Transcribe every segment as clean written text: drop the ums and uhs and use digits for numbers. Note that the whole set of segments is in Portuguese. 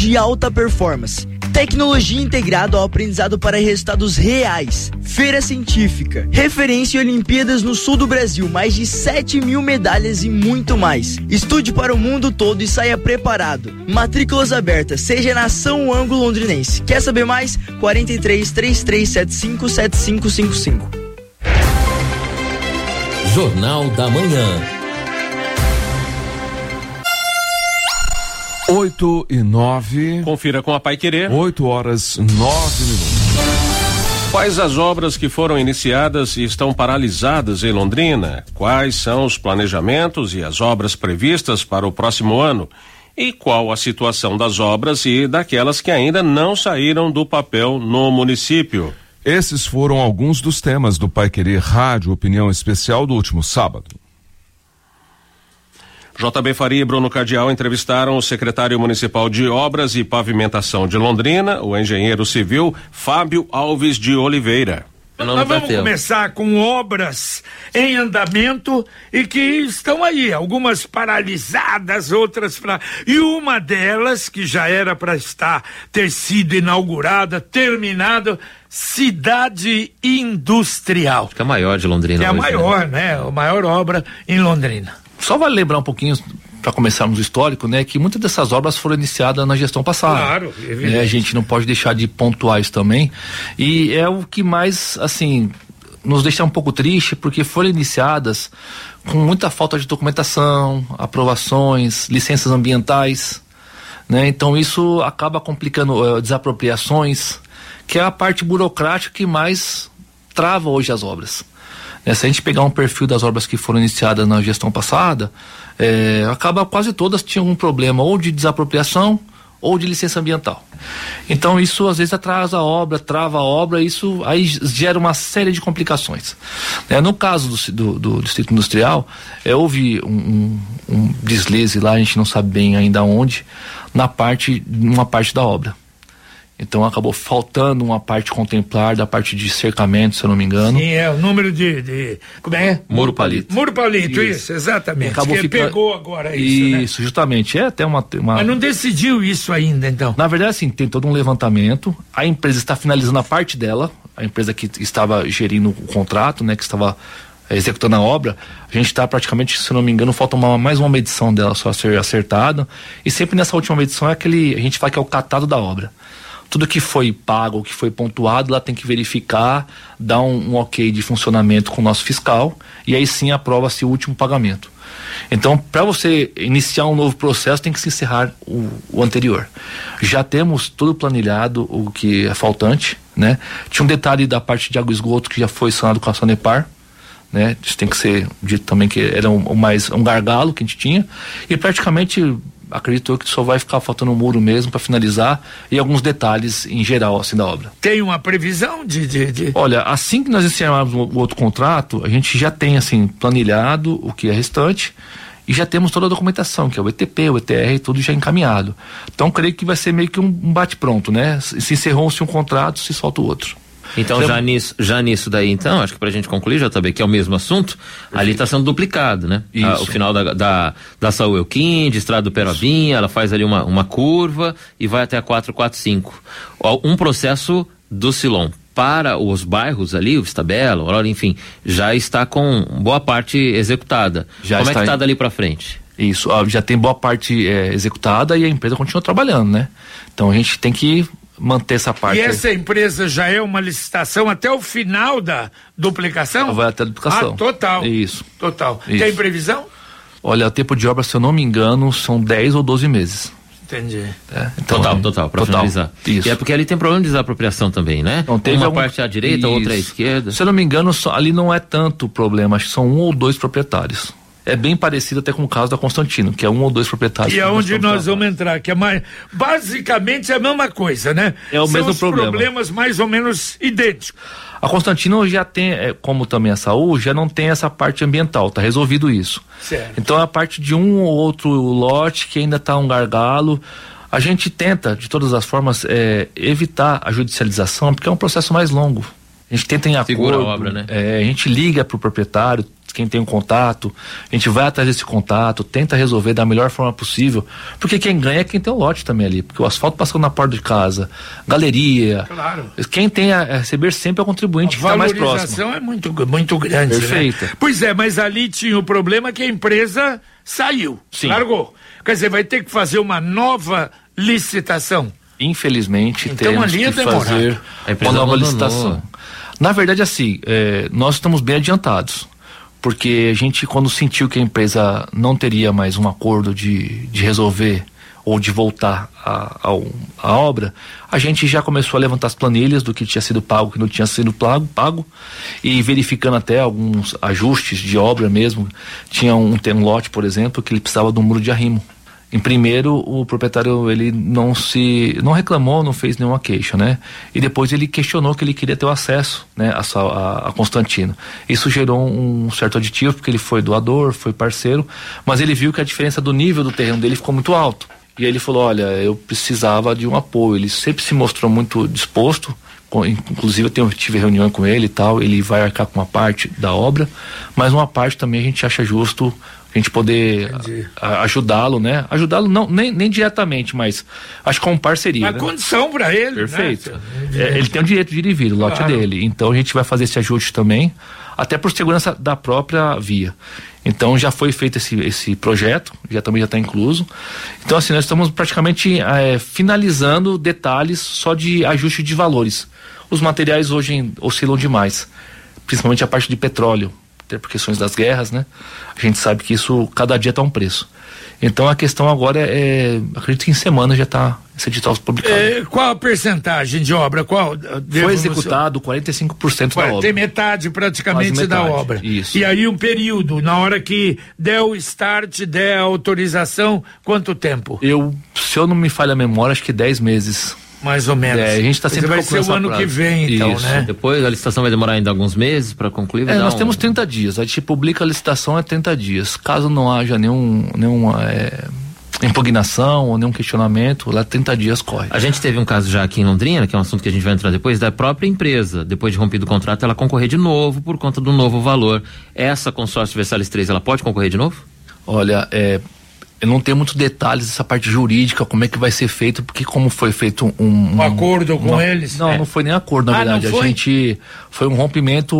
de alta performance. Tecnologia integrada ao aprendizado para resultados reais. Feira científica. Referência em Olimpíadas no sul do Brasil. Mais de 7.000 medalhas e muito mais. Estude para o mundo todo e saia preparado. Matrículas abertas, seja na São Ângulo Londrinense. Quer saber mais? 43 3375 7555. Jornal da Manhã. 8:09. Confira com a Paiquerê. 8h09. Quais as obras que foram iniciadas e estão paralisadas em Londrina? Quais são os planejamentos e as obras previstas para o próximo ano? E qual a situação das obras e daquelas que ainda não saíram do papel no município? Esses foram alguns dos temas do Paiquerê Rádio Opinião Especial do último sábado. JB Faria e Bruno Cardial entrevistaram o secretário municipal de Obras e Pavimentação de Londrina, o engenheiro civil Fábio Alves de Oliveira. Nós vamos começar com obras em andamento e que estão aí, algumas paralisadas, outras e uma delas que já era para ter sido inaugurada, terminada, Cidade Industrial. Acho que é a maior de Londrina. Que é a hoje, maior, né? A maior obra em Londrina. Só vale lembrar um pouquinho, para começarmos o histórico, né, que muitas dessas obras foram iniciadas na gestão passada. Claro, evidente. A gente não pode deixar de pontuar isso também. E é o que mais, assim, nos deixa um pouco triste, porque foram iniciadas com muita falta de documentação, aprovações, licenças ambientais, né? Então isso acaba complicando desapropriações, que é a parte burocrática que mais trava hoje as obras. Se a gente pegar um perfil das obras que foram iniciadas na gestão passada, acaba quase todas tinham um problema ou de desapropriação ou de licença ambiental. Então isso às vezes atrasa a obra, trava a obra, isso aí gera uma série de complicações. No caso do Distrito Industrial, houve um deslize lá, a gente não sabe bem ainda onde, uma parte da obra. Então acabou faltando uma parte contemplar da parte de cercamento, se eu não me engano. Sim, o número de como é? Muro palito. Muro palito, isso exatamente. Acabou pegou agora isso, né? Isso, justamente. É até uma... Mas não decidiu isso ainda, então? Na verdade, assim, tem todo um levantamento. A empresa está finalizando a parte dela, a empresa que estava gerindo o contrato, né, que estava executando a obra. A gente está praticamente, se eu não me engano, falta mais uma medição dela só a ser acertada. E sempre nessa última medição a gente fala que é o catado da obra. Tudo que foi pago, que foi pontuado, lá tem que verificar, dar um ok de funcionamento com o nosso fiscal e aí sim aprova-se o último pagamento. Então, para você iniciar um novo processo, tem que se encerrar o anterior. Já temos tudo planilhado, o que é faltante, né? Tinha um detalhe da parte de água e esgoto que já foi sanado com a Sanepar, né? Isso tem que ser dito também que era um gargalo que a gente tinha e praticamente... acredito que só vai ficar faltando um muro mesmo para finalizar e alguns detalhes em geral assim da obra. Tem uma previsão de... Olha, assim que nós encerrarmos o outro contrato, a gente já tem assim planilhado o que é restante e já temos toda a documentação, que é o ETP, o ETR, tudo já encaminhado. Então creio que vai ser meio que um bate-pronto, né? Se encerrou-se um contrato, se solta o outro. Então, já nisso daí, então, acho que pra gente concluir, JB, que é o mesmo assunto, ali está sendo duplicado, né? O final da Saúl Elquim, Estrada do Perovinha, ela faz ali uma curva e vai até a 445. Um processo do Silom para os bairros ali, o Vistabella, Aurora, enfim, já está com boa parte executada. Como é que está dali pra frente? Isso, já tem boa parte executada e a empresa continua trabalhando, né? Então a gente tem que manter essa parte. E essa empresa já é uma licitação até o final da duplicação? Vai até a duplicação. Total. Isso. Total. Isso. Tem previsão? Olha, o tempo de obra, se eu não me engano, são 10 ou 12 meses. Entendi. Então, total, pra finalizar. Isso. E é porque ali tem problema de desapropriação também, né? Não, teve uma parte à direita, outra à esquerda. Se eu não me engano, ali não é tanto problema, acho que são 1 ou 2 proprietários. É bem parecido até com o caso da Constantino, que é 1 ou 2 proprietários. E é onde nós vamos entrar, que é basicamente é a mesma coisa, né? É o mesmo problema. São problemas mais ou menos idênticos. A Constantino já tem, como também a Saúl, já não tem essa parte ambiental, tá resolvido isso. Certo. Então a parte de um ou outro lote que ainda tá um gargalo, a gente tenta, de todas as formas, evitar a judicialização, porque é um processo mais longo. A gente tenta em acordo, segura a obra, né? A gente liga pro proprietário, quem tem um contato, a gente vai atrás desse contato, tenta resolver da melhor forma possível, porque quem ganha é quem tem o lote também ali, porque o asfalto passando na porta de casa, galeria, claro. Quem tem a receber sempre é o contribuinte que está mais próximo. A valorização é muito grande, perfeita. Né? Pois é, mas ali tinha o problema que a empresa saiu, sim, largou. Quer dizer, vai ter que fazer uma nova licitação. Infelizmente, então, temos que fazer uma nova licitação. Na verdade, assim, nós estamos bem adiantados, porque a gente, quando sentiu que a empresa não teria mais um acordo de resolver ou de voltar a obra, a gente já começou a levantar as planilhas do que tinha sido pago, que não tinha sido pago, e verificando até alguns ajustes de obra mesmo. Tinha um lote, por exemplo, que ele precisava de um muro de arrimo. Em primeiro, o proprietário ele não reclamou, não fez nenhuma queixa, né? E depois ele questionou que ele queria ter o acesso, né, a Constantino. Isso gerou um certo aditivo, porque ele foi doador, foi parceiro, mas ele viu que a diferença do nível do terreno dele ficou muito alto. E aí ele falou, olha, eu precisava de um apoio. Ele sempre se mostrou muito disposto, inclusive eu tive reunião com ele e tal, ele vai arcar com uma parte da obra, mas uma parte também a gente acha justo a gente poder ajudá-lo, né? Ajudá-lo não, nem diretamente, mas acho que com parceria. Uma condição para ele. Perfeito. Né? Ele tem o direito de ir e vir, o lote dele. Então a gente vai fazer esse ajuste também, até por segurança da própria via. Então já foi feito esse projeto, também já está incluso. Então assim, nós estamos praticamente finalizando detalhes só de ajuste de valores. Os materiais hoje oscilam demais, principalmente a parte de petróleo, até por questões das guerras, né? A gente sabe que isso, cada dia está um preço. Então a questão agora acredito que em semana já está esse edital publicado. Qual a percentagem de obra? Foi executado 45% da obra. Tem metade praticamente da obra. Isso. E aí um período, na hora que der o start, der a autorização, quanto tempo? Se eu não me falha a memória, acho que 10 meses. Mais ou menos. A gente está sempre vai ser o ano que vem, então, isso, né? Depois a licitação vai demorar ainda alguns meses para concluir? Nós temos 30 dias. A gente publica a licitação 30 dias. Caso não haja nenhuma impugnação ou nenhum questionamento, lá 30 dias corre. A gente teve um caso já aqui em Londrina, que é um assunto que a gente vai entrar depois, da própria empresa, depois de rompido o contrato, ela concorrer de novo por conta do novo valor. Essa consórcio Versalhes 3, ela pode concorrer de novo? Olha, eu não tenho muitos detalhes dessa parte jurídica, como é que vai ser feito, porque como foi feito um acordo com eles? Não foi nem acordo, na verdade. A gente foi um rompimento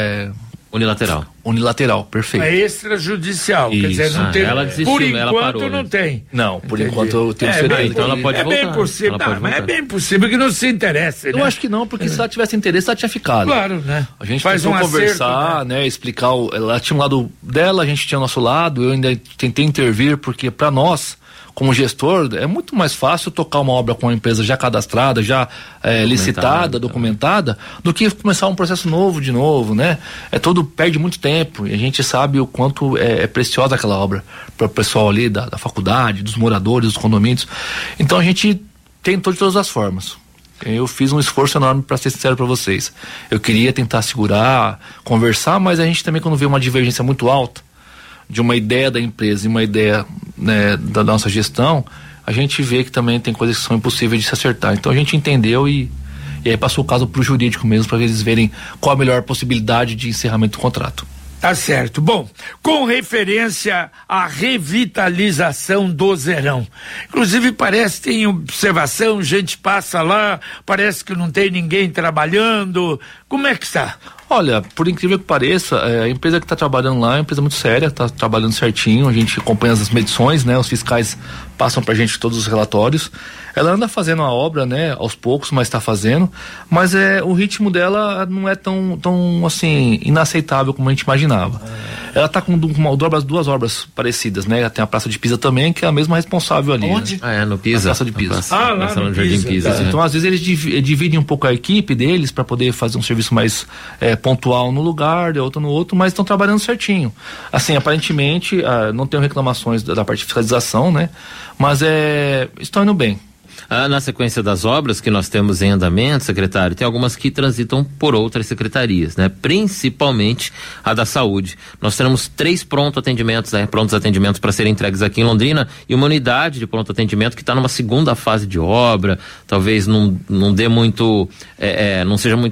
unilateral, perfeito. É extrajudicial, quer dizer, não tem. Ela desistiu, por enquanto ela parou, não tem. Não, por enquanto eu tenho certeza. Então ela pode voltar. Bem possível, mas é bem possível que não se interesse, né? Eu acho que não, porque se ela tivesse interesse, ela tinha ficado. Claro, né? A gente tentou conversar, né? Explicar, ela tinha um lado dela, a gente tinha o nosso lado, eu ainda tentei intervir, porque para nós, como gestor, é muito mais fácil tocar uma obra com uma empresa já cadastrada, já licitada, documentada, do que começar um processo novo de novo, né? Perde muito tempo, e a gente sabe o quanto é preciosa aquela obra para o pessoal ali da faculdade, dos moradores, dos condomínios. Então a gente tentou de todas as formas. Eu fiz um esforço enorme, para ser sincero para vocês. Eu queria tentar segurar, conversar, mas a gente também, quando vê uma divergência muito alta de uma ideia da empresa e uma ideia, né, da nossa gestão, a gente vê que também tem coisas que são impossíveis de se acertar. Então a gente entendeu e aí passou o caso para o jurídico mesmo, para eles verem qual a melhor possibilidade de encerramento do contrato. Tá certo. Bom, com referência à revitalização do Zerão, inclusive parece que tem observação, gente passa lá, parece que não tem ninguém trabalhando. Como é que está? Olha, por incrível que pareça, a empresa que está trabalhando lá é uma empresa muito séria, está trabalhando certinho, a gente acompanha as medições, né? Os fiscais passam pra gente todos os relatórios. Ela anda fazendo a obra, né? Aos poucos, mas está fazendo. Mas o ritmo dela não é tão assim, inaceitável como a gente imaginava. Ela está com duas obras parecidas, né? Ela tem a Praça de Pisa também, que é a mesma responsável ali. Onde? Né? No Pisa. Na Praça de Pisa. Lá no Jardim Pisa. Tá. Então, às vezes, eles dividem um pouco a equipe deles para poder fazer um serviço mais pontual no lugar, de outro no outro, mas estão trabalhando certinho. Assim, aparentemente, não tenho reclamações da parte de fiscalização, né? Mas estão indo bem. Na sequência das obras que nós temos em andamento, secretário, tem algumas que transitam por outras secretarias, né? Principalmente a da saúde. Nós teremos 3 prontos atendimentos para serem entregues aqui em Londrina e uma unidade de pronto atendimento que está numa segunda fase de obra, talvez não dê muito, não seja muito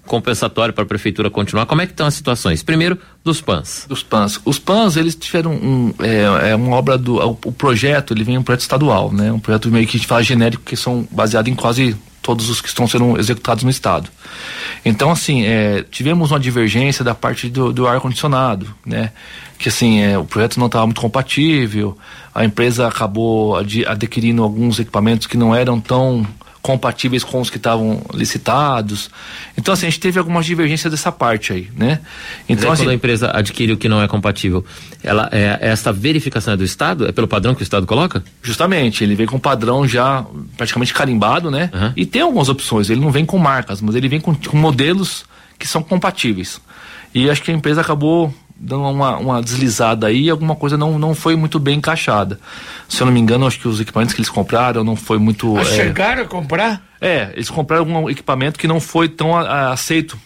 compensatório para a prefeitura continuar. Como é que estão as situações? Primeiro, dos PANs. Dos PANs. Os PANs, eles tiveram uma obra o projeto, ele vem um projeto estadual, né? Um projeto meio que a gente fala genérico, que são baseados em quase todos os que estão sendo executados no estado. Então, assim, tivemos uma divergência da parte do ar-condicionado, né? Que, assim, o projeto não estava muito compatível, a empresa acabou adquirindo alguns equipamentos que não eram tão compatíveis com os que estavam licitados. Então, assim, a gente teve algumas divergências dessa parte aí, né? Então, quando a empresa adquire o que não é compatível, essa verificação é do Estado? É pelo padrão que o Estado coloca? Justamente, ele vem com padrão já praticamente carimbado, né? Uhum. E tem algumas opções, ele não vem com marcas, mas ele vem com modelos que são compatíveis. E acho que a empresa acabou dando uma deslizada aí, alguma coisa não foi muito bem encaixada. Se eu não me engano, acho que os equipamentos que eles compraram não foi muito... Chegaram a comprar? Eles compraram algum equipamento que não foi tão aceito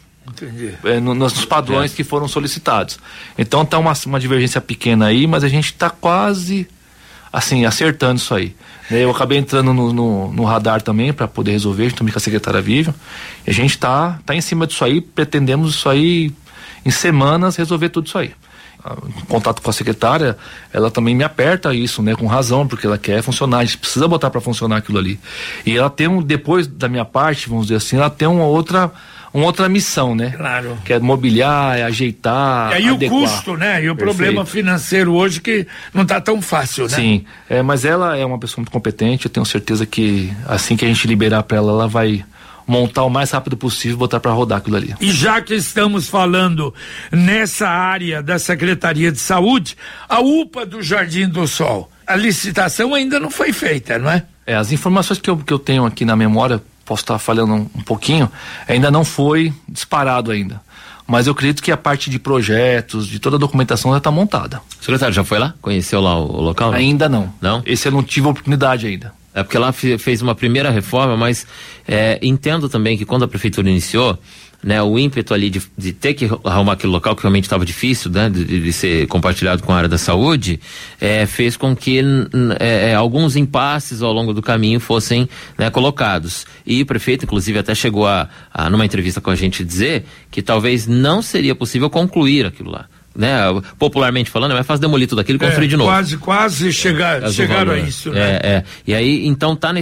nos padrões que foram solicitados. Então tá uma divergência pequena aí, mas a gente tá quase assim, acertando isso aí. Eu acabei entrando no radar também para poder resolver, a gente também com a secretária Vivian, e a gente tá em cima disso aí, pretendemos isso aí em semanas resolver tudo isso aí. Em contato com a secretária, ela também me aperta isso, né, com razão, porque ela quer funcionar, a gente precisa botar para funcionar aquilo ali. E ela tem depois da minha parte, vamos dizer assim, ela tem uma outra missão, né? Claro. Que é mobiliar, ajeitar, e aí adequar. O custo, né? E o problema financeiro hoje que não tá tão fácil, né? Sim, mas ela é uma pessoa muito competente, eu tenho certeza que assim que a gente liberar para ela vai montar o mais rápido possível e botar para rodar aquilo ali. E já que estamos falando nessa área da Secretaria de Saúde, a UPA do Jardim do Sol, a licitação ainda não foi feita, não é? As informações que eu tenho aqui na memória, posso estar falhando um pouquinho, ainda não foi disparado ainda. Mas eu acredito que a parte de projetos, de toda a documentação já está montada. O secretário já foi lá? Conheceu lá o local? Ainda não. Não? Esse eu não tive a oportunidade ainda. É porque lá fez uma primeira reforma, mas entendo também que quando a prefeitura iniciou, né, o ímpeto ali de ter que arrumar aquele local que realmente estava difícil, né, de ser compartilhado com a área da saúde, fez com que alguns impasses ao longo do caminho fossem, né, colocados. E o prefeito, inclusive, até chegou numa entrevista com a gente dizer que talvez não seria possível concluir aquilo lá. Né, popularmente falando, mas faz demolir tudo aquilo e construir de novo. Quase chegaram a isso, né? E aí, então tá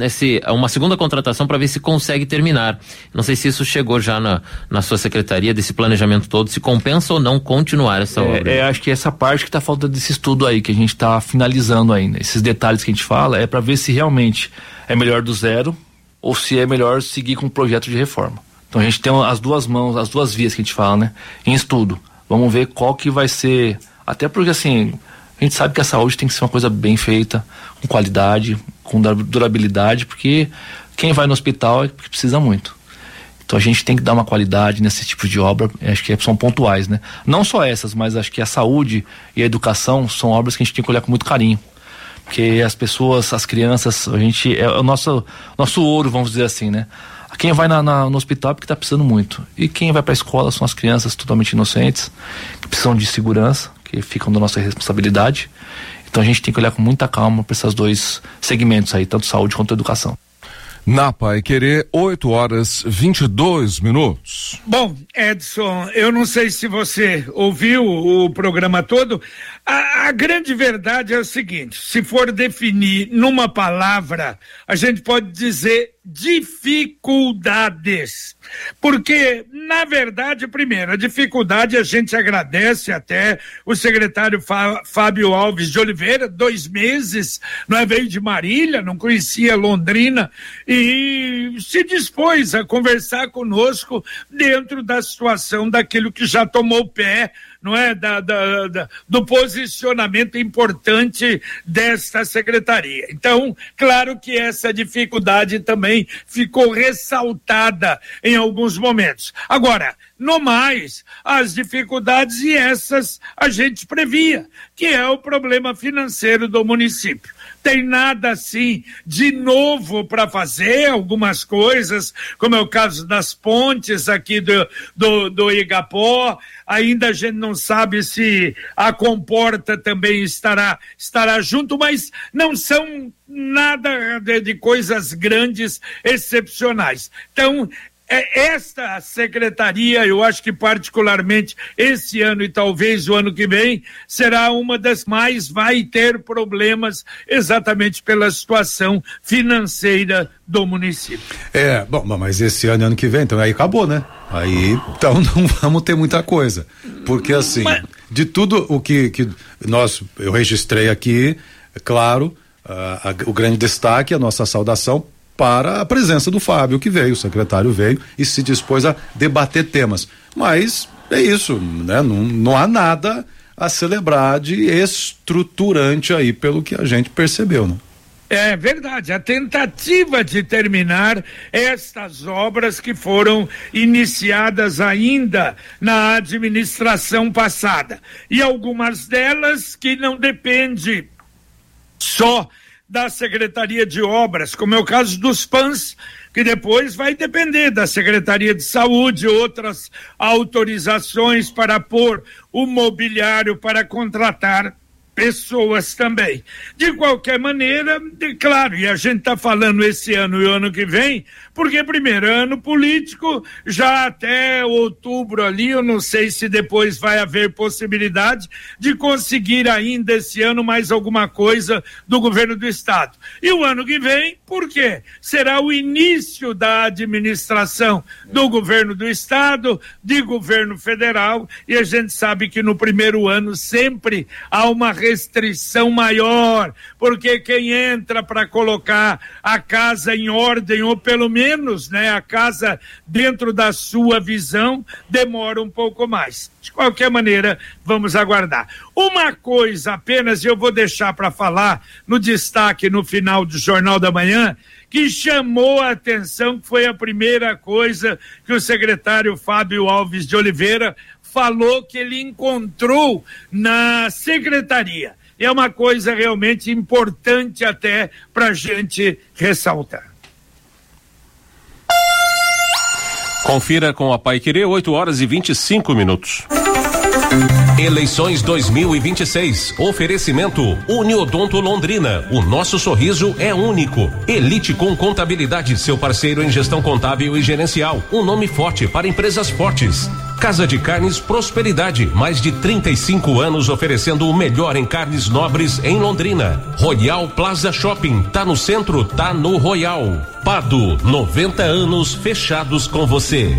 uma segunda contratação para ver se consegue terminar. Não sei se isso chegou já na sua secretaria, desse planejamento todo, se compensa ou não continuar essa obra. Acho que essa parte que tá faltando desse estudo aí, que a gente tá finalizando ainda. Esses detalhes que a gente fala, para ver se realmente é melhor do zero ou se é melhor seguir com um projeto de reforma. Então a gente tem as duas mãos, as duas vias que a gente fala, né? Em estudo. Vamos ver qual que vai ser, até porque assim, a gente sabe que a saúde tem que ser uma coisa bem feita, com qualidade, com durabilidade, porque quem vai no hospital é porque precisa muito. Então a gente tem que dar uma qualidade nesse tipo de obra, acho que são pontuais, né? Não só essas, mas acho que a saúde e a educação são obras que a gente tem que olhar com muito carinho. Porque as pessoas, as crianças, a gente, é o nosso ouro, vamos dizer assim, né? Quem vai no hospital é porque está precisando muito. E quem vai para a escola são as crianças totalmente inocentes, que precisam de segurança, que ficam da nossa responsabilidade. Então a gente tem que olhar com muita calma para esses dois segmentos aí, tanto saúde quanto educação. Na Paiquerê, 8h22. Bom, Edson, eu não sei se você ouviu o programa todo. A grande verdade é o seguinte: se for definir numa palavra, a gente pode dizer dificuldades. Porque, na verdade, primeiro, a dificuldade a gente agradece até o secretário Fábio Alves de Oliveira, 2 meses, veio de Marília, não conhecia Londrina, e se dispôs a conversar conosco dentro da situação daquilo que já tomou pé, não é? Do posicionamento importante desta secretaria. Então, claro que essa dificuldade também ficou ressaltada em alguns momentos. Agora, no mais, as dificuldades, e essas a gente previa, que é o problema financeiro do município. Tem nada assim de novo para fazer, algumas coisas, como é o caso das pontes aqui do Igapó. Ainda a gente não sabe se a Comporta também estará junto, mas não são nada de coisas grandes, excepcionais. Então, Esta secretaria, eu acho que particularmente esse ano e talvez o ano que vem, será uma das mais vai ter problemas exatamente pela situação financeira do município. Bom, mas esse ano e ano que vem, então aí acabou, né? Aí, então não vamos ter muita coisa, porque assim, de tudo o que eu registrei aqui, claro, o grande destaque, a nossa saudação para a presença do Fábio, que veio, o secretário veio e se dispôs a debater temas. Mas é isso, né? Não há nada a celebrar de estruturante aí, pelo que a gente percebeu, né? É verdade, a tentativa de terminar estas obras que foram iniciadas ainda na administração passada. E algumas delas que não dependem só da Secretaria de Obras, como é o caso dos PANs, que depois vai depender da Secretaria de Saúde, outras autorizações para pôr o mobiliário para contratar pessoas também. De qualquer maneira, claro, e a gente está falando esse ano e o ano que vem, porque primeiro ano político, já até outubro ali, eu não sei se depois vai haver possibilidade de conseguir ainda esse ano mais alguma coisa do governo do estado. E o ano que vem, por quê? Será o início da administração do governo do estado, de governo federal, e a gente sabe que no primeiro ano sempre há uma restrição maior, porque quem entra para colocar a casa em ordem, ou pelo menos, né, a casa dentro da sua visão, demora um pouco mais. De qualquer maneira, vamos aguardar. Uma coisa apenas, eu vou deixar para falar no destaque no final do Jornal da Manhã, que chamou a atenção, que foi a primeira coisa que o secretário Fábio Alves de Oliveira falou que ele encontrou na secretaria. É uma coisa realmente importante até para a gente ressaltar. Confira com a Paiquerê, 8h25. Eleições 2026. Oferecimento Uniodonto Londrina. O nosso sorriso é único. Elite com Contabilidade, seu parceiro em gestão contábil e gerencial. Um nome forte para empresas fortes. Casa de Carnes Prosperidade, mais de 35 anos oferecendo o melhor em carnes nobres em Londrina. Royal Plaza Shopping, tá no centro, tá no Royal. Pado, 90 anos fechados com você.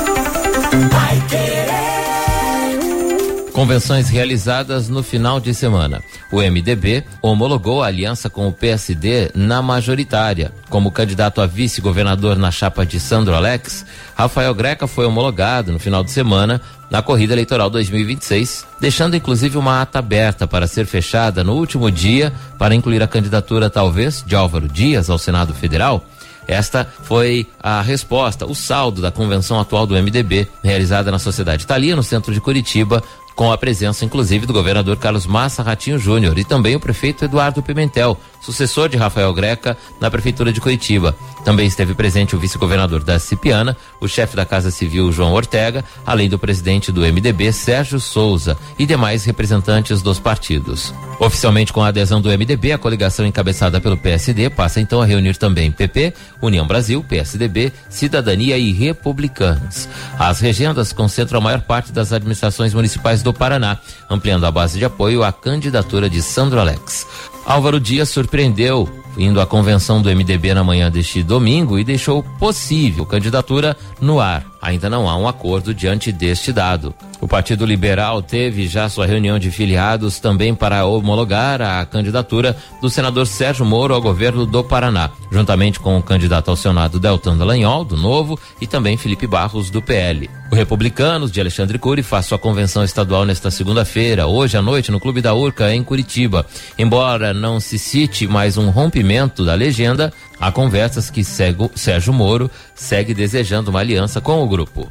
Convenções realizadas no final de semana. O MDB homologou a aliança com o PSD na majoritária. Como candidato a vice-governador na chapa de Sandro Alex, Rafael Greca foi homologado no final de semana na corrida eleitoral 2026, deixando inclusive uma ata aberta para ser fechada no último dia para incluir a candidatura, talvez, de Álvaro Dias ao Senado Federal. Esta foi a resposta, o saldo da convenção atual do MDB, realizada na Sociedade Thalia, no centro de Curitiba, com a presença inclusive do governador Carlos Massa Ratinho Júnior e também o prefeito Eduardo Pimentel, sucessor de Rafael Greca na prefeitura de Curitiba. Também esteve presente o vice-governador da Cipiana, o chefe da Casa Civil João Ortega, além do presidente do MDB Sérgio Souza e demais representantes dos partidos. Oficialmente com a adesão do MDB, a coligação encabeçada pelo PSD passa então a reunir também PP, União Brasil, PSDB, Cidadania e Republicanos. As regendas concentram a maior parte das administrações municipais do Paraná, ampliando a base de apoio à candidatura de Sandro Alex. Álvaro Dias surpreendeu indo à convenção do MDB na manhã deste domingo e deixou possível candidatura no ar. Ainda não há um acordo diante deste dado. O Partido Liberal teve já sua reunião de filiados também para homologar a candidatura do senador Sérgio Moro ao governo do Paraná, juntamente com o candidato ao Senado Deltan Dallagnol, do Novo, e também Felipe Barros, do PL. O Republicanos, de Alexandre Cury, faz sua convenção estadual nesta segunda-feira, hoje à noite, no Clube da Urca, em Curitiba. Embora não se cite mais um rompimento da legenda, há conversas que Sérgio Moro segue desejando uma aliança com o grupo.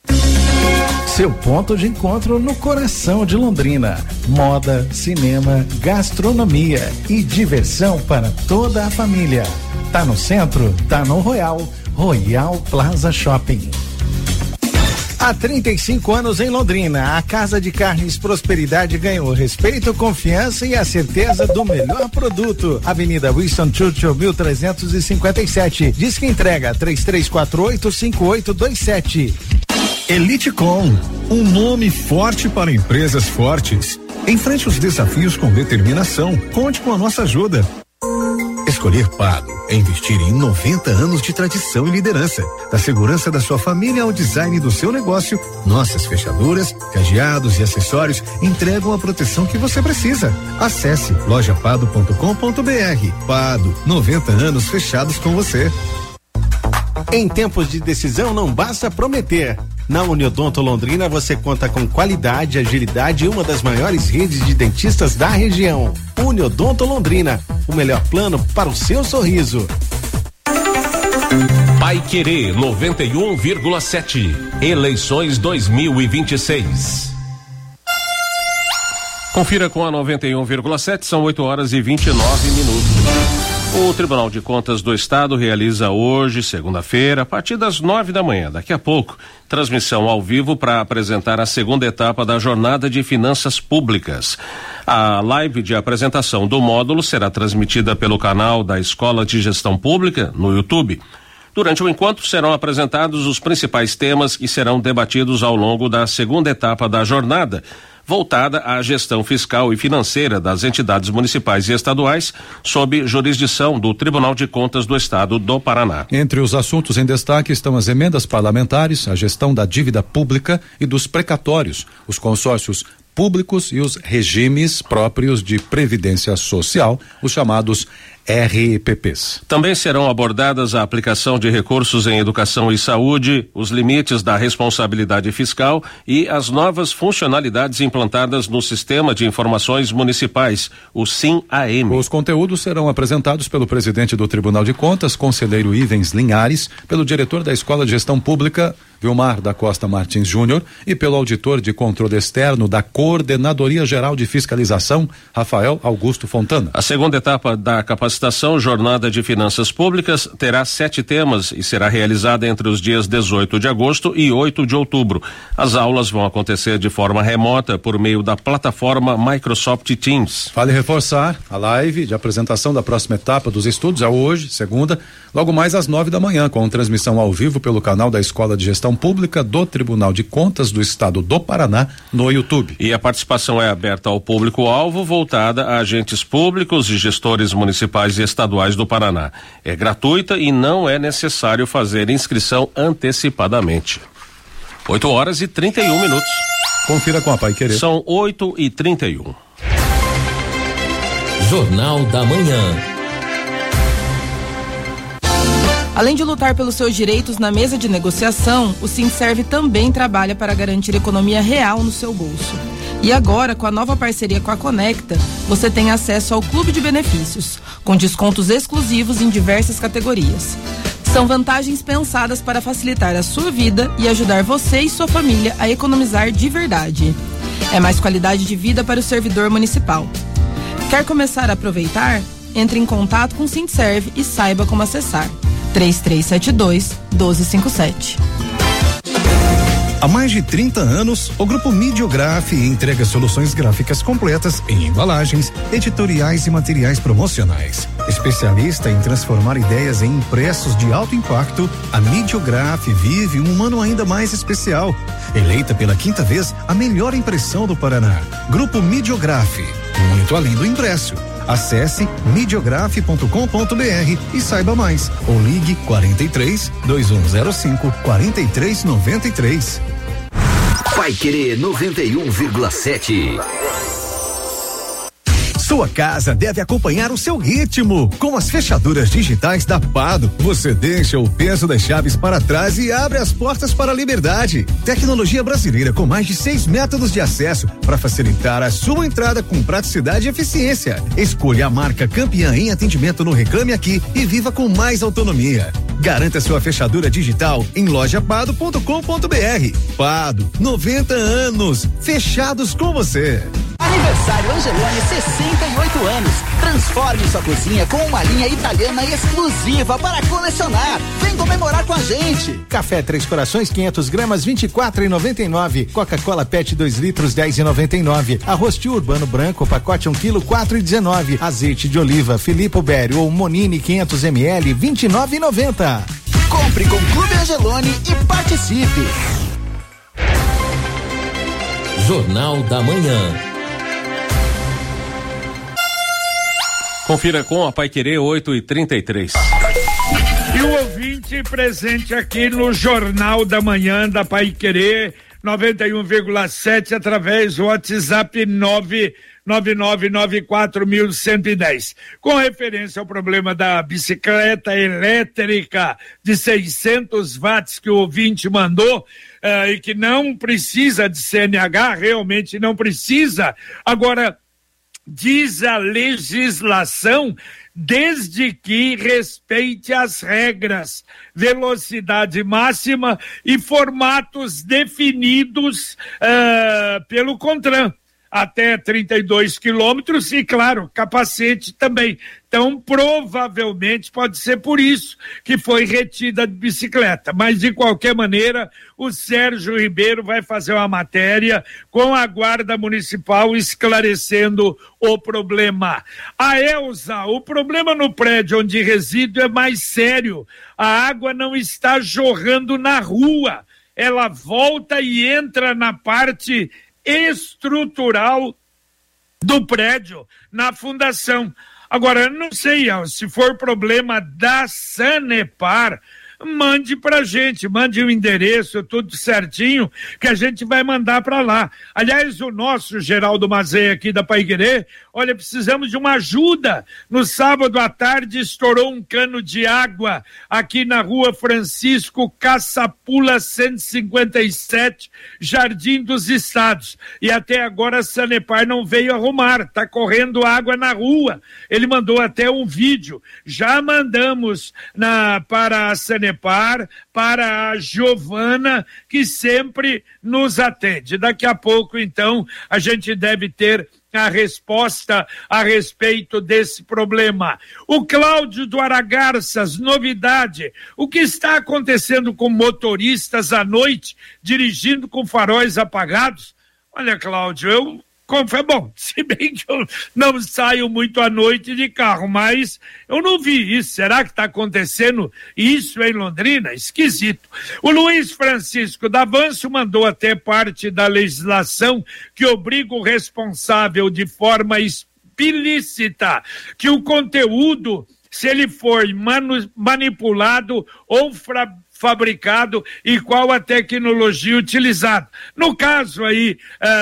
Seu ponto de encontro no coração de Londrina. Moda, cinema, gastronomia e diversão para toda a família. Tá no centro? Tá no Royal. Royal Plaza Shopping. Há 35 anos em Londrina, a Casa de Carnes Prosperidade ganhou respeito, confiança e a certeza do melhor produto. Avenida Winston Churchill, 1357. Diz que entrega 3348-5827. Elitecom, um nome forte para empresas fortes. Enfrente os desafios com determinação. Conte com a nossa ajuda. Escolher Pado é investir em 90 anos de tradição e liderança. Da segurança da sua família ao design do seu negócio, nossas fechaduras, cadeados e acessórios entregam a proteção que você precisa. Acesse lojapado.com.br. Pado, 90 anos fechados com você. Em tempos de decisão não basta prometer. Na Uniodonto Londrina você conta com qualidade, agilidade e uma das maiores redes de dentistas da região. Uniodonto Londrina, o melhor plano para o seu sorriso. Paiquerê 91,7. Eleições 2026. Confira com a 91,7, são 8h29. O Tribunal de Contas do Estado realiza hoje, segunda-feira, a partir das 9h, daqui a pouco, transmissão ao vivo para apresentar a segunda etapa da Jornada de Finanças Públicas. A live de apresentação do módulo será transmitida pelo canal da Escola de Gestão Pública no YouTube. Durante o encontro serão apresentados os principais temas que serão debatidos ao longo da segunda etapa da jornada, voltada à gestão fiscal e financeira das entidades municipais e estaduais, sob jurisdição do Tribunal de Contas do Estado do Paraná. Entre os assuntos em destaque estão as emendas parlamentares, a gestão da dívida pública e dos precatórios, os consórcios públicos e os regimes próprios de previdência social, os chamados RPPs. Também serão abordadas a aplicação de recursos em educação e saúde, os limites da responsabilidade fiscal e as novas funcionalidades implantadas no Sistema de Informações Municipais, o SIM-AM. Os conteúdos serão apresentados pelo presidente do Tribunal de Contas, conselheiro Ivens Linhares, pelo diretor da Escola de Gestão Pública, Vilmar da Costa Martins Júnior, e pelo auditor de controle externo da Coordenadoria Geral de Fiscalização, Rafael Augusto Fontana. A segunda etapa da capacitação Jornada de Finanças Públicas terá 7 temas e será realizada entre os dias 18 de agosto e 8 de outubro. As aulas vão acontecer de forma remota por meio da plataforma Microsoft Teams. Vale reforçar, a live de apresentação da próxima etapa dos estudos é hoje, segunda, logo mais às 9h, com transmissão ao vivo pelo canal da Escola de Gestão Pública do Tribunal de Contas do Estado do Paraná no YouTube. E a participação é aberta ao público-alvo, voltada a agentes públicos e gestores municipais e estaduais do Paraná. É gratuita e não é necessário fazer inscrição antecipadamente. 8h31. Confira com a Paiquerê. São 8h31. Jornal da Manhã. Além de lutar pelos seus direitos na mesa de negociação, o Sinserv também trabalha para garantir economia real no seu bolso. E agora, com a nova parceria com a Conecta, você tem acesso ao Clube de Benefícios, com descontos exclusivos em diversas categorias. São vantagens pensadas para facilitar a sua vida e ajudar você e sua família a economizar de verdade. É mais qualidade de vida para o servidor municipal. Quer começar a aproveitar? Entre em contato com o Sinserv e saiba como acessar. 3372-1257. Há mais de 30 anos, o Grupo Midiograf entrega soluções gráficas completas em embalagens, editoriais e materiais promocionais. Especialista em transformar ideias em impressos de alto impacto, a Midiograf vive um ano ainda mais especial. Eleita pela 5ª vez a melhor impressão do Paraná. Grupo Midiograf, muito além do impresso. Acesse midiograf.com.br e saiba mais. Ou ligue 43 2105 4393. Paiquerê 91,7. Sua casa deve acompanhar o seu ritmo. Com as fechaduras digitais da Pado, você deixa o peso das chaves para trás e abre as portas para a liberdade. Tecnologia brasileira com mais de 6 métodos de acesso para facilitar a sua entrada com praticidade e eficiência. Escolha a marca campeã em atendimento no Reclame Aqui e viva com mais autonomia. Garanta sua fechadura digital em lojapado.com.br. Pado, 90 anos, fechados com você. Aniversário Angelone, 68 anos. Transforme sua cozinha com uma linha italiana exclusiva para colecionar. Vem comemorar com a gente. Café Três Corações 500 gramas 24,99. Coca-Cola PET 2 litros 10,99. Arroz Tio Urbano Branco pacote 1 quilo 4,19. Azeite de oliva Filippo Berio ou Monini 500 ml 29,90. Compre com Clube Angeloni e participe. Jornal da Manhã. Confira com a Paiquerê 8h33. E o ouvinte presente aqui no Jornal da Manhã da Paiquerê 91,7 através do WhatsApp 999941110. Com referência ao problema da bicicleta elétrica de 600 watts que o ouvinte mandou, e que não precisa de CNH, realmente não precisa. Agora, diz a legislação, desde que respeite as regras, velocidade máxima e formatos definidos pelo CONTRAN, até 32 quilômetros e, claro, capacete também. Então, provavelmente pode ser por isso que foi retida de bicicleta. Mas, de qualquer maneira, o Sérgio Ribeiro vai fazer uma matéria com a Guarda Municipal esclarecendo o problema. A Elza, o problema no prédio onde resido é mais sério. A água não está jorrando na rua. Ela volta e entra na parte estrutural do prédio, na fundação. Agora, eu não sei, se for problema da Sanepar, mande pra gente, mande o endereço, tudo certinho, que a gente vai mandar pra lá. Aliás, o nosso Geraldo Mazei aqui da Paiquerê, olha, precisamos de uma ajuda. No sábado à tarde estourou um cano de água aqui na rua Francisco Caçapula 157, Jardim dos Estados. E até agora a Sanepar não veio arrumar, tá correndo água na rua. Ele mandou até um vídeo. Já mandamos para a Sanepar, para a Giovana, que sempre nos atende. Daqui a pouco, então, a gente deve ter a resposta a respeito desse problema. O Cláudio do Aragarças, novidade, o que está acontecendo com motoristas à noite, dirigindo com faróis apagados? Olha, Cláudio, bom, se bem que eu não saio muito à noite de carro, mas eu não vi isso. Será que está acontecendo isso em Londrina? Esquisito. O Luiz Francisco Davanço mandou até parte da legislação que obriga o responsável de forma explícita que o conteúdo, se ele for manipulado ou fabricado e qual a tecnologia utilizada. No caso aí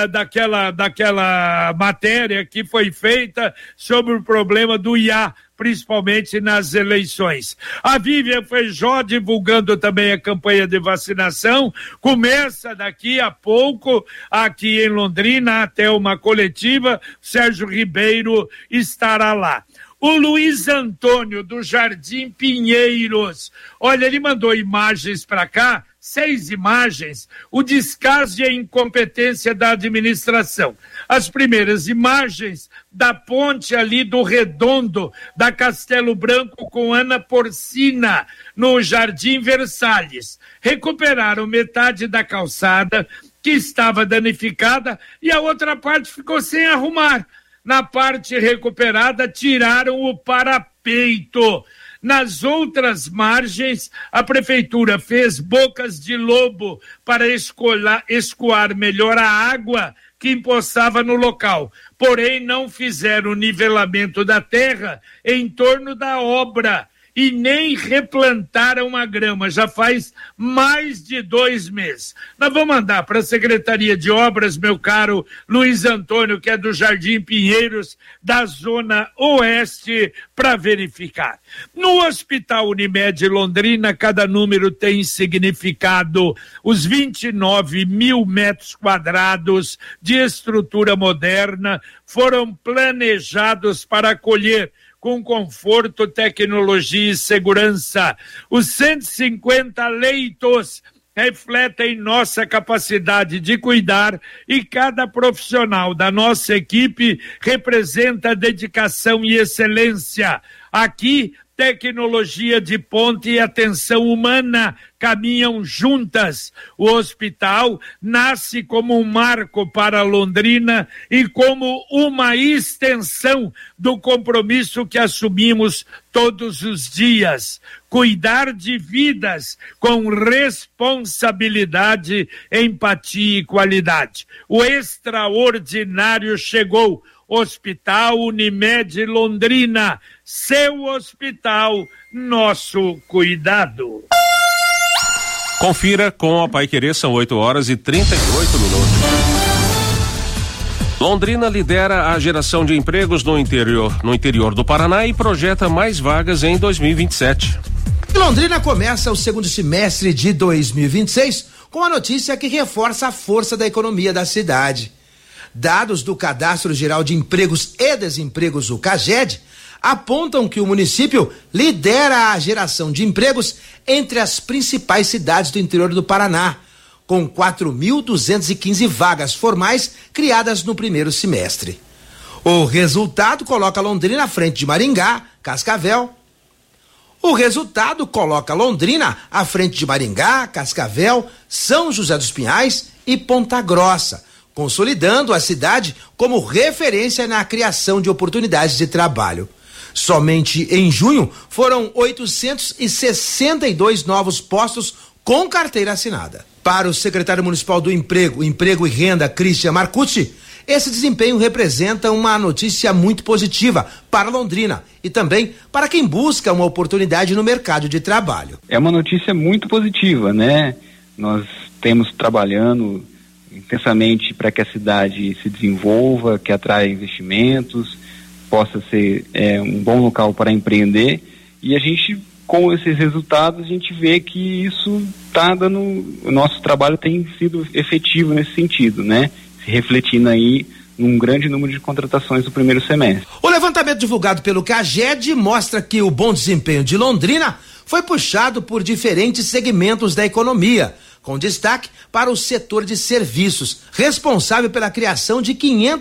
daquela matéria que foi feita sobre o problema do IA, principalmente nas eleições. A Vivian Feijó divulgando também a campanha de vacinação, começa daqui a pouco aqui em Londrina até uma coletiva, Sérgio Ribeiro estará lá. O Luiz Antônio do Jardim Pinheiros, olha, ele mandou imagens para cá, 6 imagens, o descaso e a incompetência da administração. As primeiras imagens da ponte ali do Redondo, da Castelo Branco com Ana Porcina, no Jardim Versalhes. Recuperaram metade da calçada que estava danificada e a outra parte ficou sem arrumar. Na parte recuperada, tiraram o parapeito. Nas outras margens, a prefeitura fez bocas de lobo para escoar melhor a água que empoçava no local. Porém, não fizeram o nivelamento da terra em torno da obra e nem replantaram a grama. Já faz mais de 2 meses. Nós vamos mandar para a Secretaria de Obras, meu caro Luiz Antônio, que é do Jardim Pinheiros, da Zona Oeste, para verificar. No Hospital Unimed Londrina, cada número tem significado. Os 29 mil metros quadrados de estrutura moderna foram planejados para acolher com conforto, tecnologia e segurança. Os 150 leitos refletem nossa capacidade de cuidar e cada profissional da nossa equipe representa dedicação e excelência. Aqui tecnologia de ponta e atenção humana caminham juntas. O hospital nasce como um marco para Londrina e como uma extensão do compromisso que assumimos todos os dias. Cuidar de vidas com responsabilidade, empatia e qualidade. O extraordinário chegou. Hospital Unimed Londrina, seu hospital, nosso cuidado. Confira com a Paiquerê, são 8h38. Londrina lidera a geração de empregos no interior do Paraná e projeta mais vagas em 2027. Londrina começa o segundo semestre de 2026 com a notícia que reforça a força da economia da cidade. Dados do Cadastro Geral de Empregos e Desempregos, o CAGED, apontam que o município lidera a geração de empregos entre as principais cidades do interior do Paraná, com 4.215 vagas formais criadas no primeiro semestre. O resultado coloca Londrina à frente de Maringá, Cascavel, São José dos Pinhais e Ponta Grossa, consolidando a cidade como referência na criação de oportunidades de trabalho. Somente em junho foram 862 novos postos com carteira assinada. Para o secretário municipal do Emprego e Renda, Christian Marcucci, esse desempenho representa uma notícia muito positiva para Londrina e também para quem busca uma oportunidade no mercado de trabalho. É uma notícia muito positiva, né? Nós temos trabalhando intensamente para que a cidade se desenvolva, que atraia investimentos, possa ser um bom local para empreender, e a gente, com esses resultados, a gente vê que isso está dando, o nosso trabalho tem sido efetivo nesse sentido, né? Se refletindo aí num grande número de contratações no primeiro semestre. O levantamento divulgado pelo CAGED mostra que o bom desempenho de Londrina foi puxado por diferentes segmentos da economia, com destaque para o setor de serviços, responsável pela criação de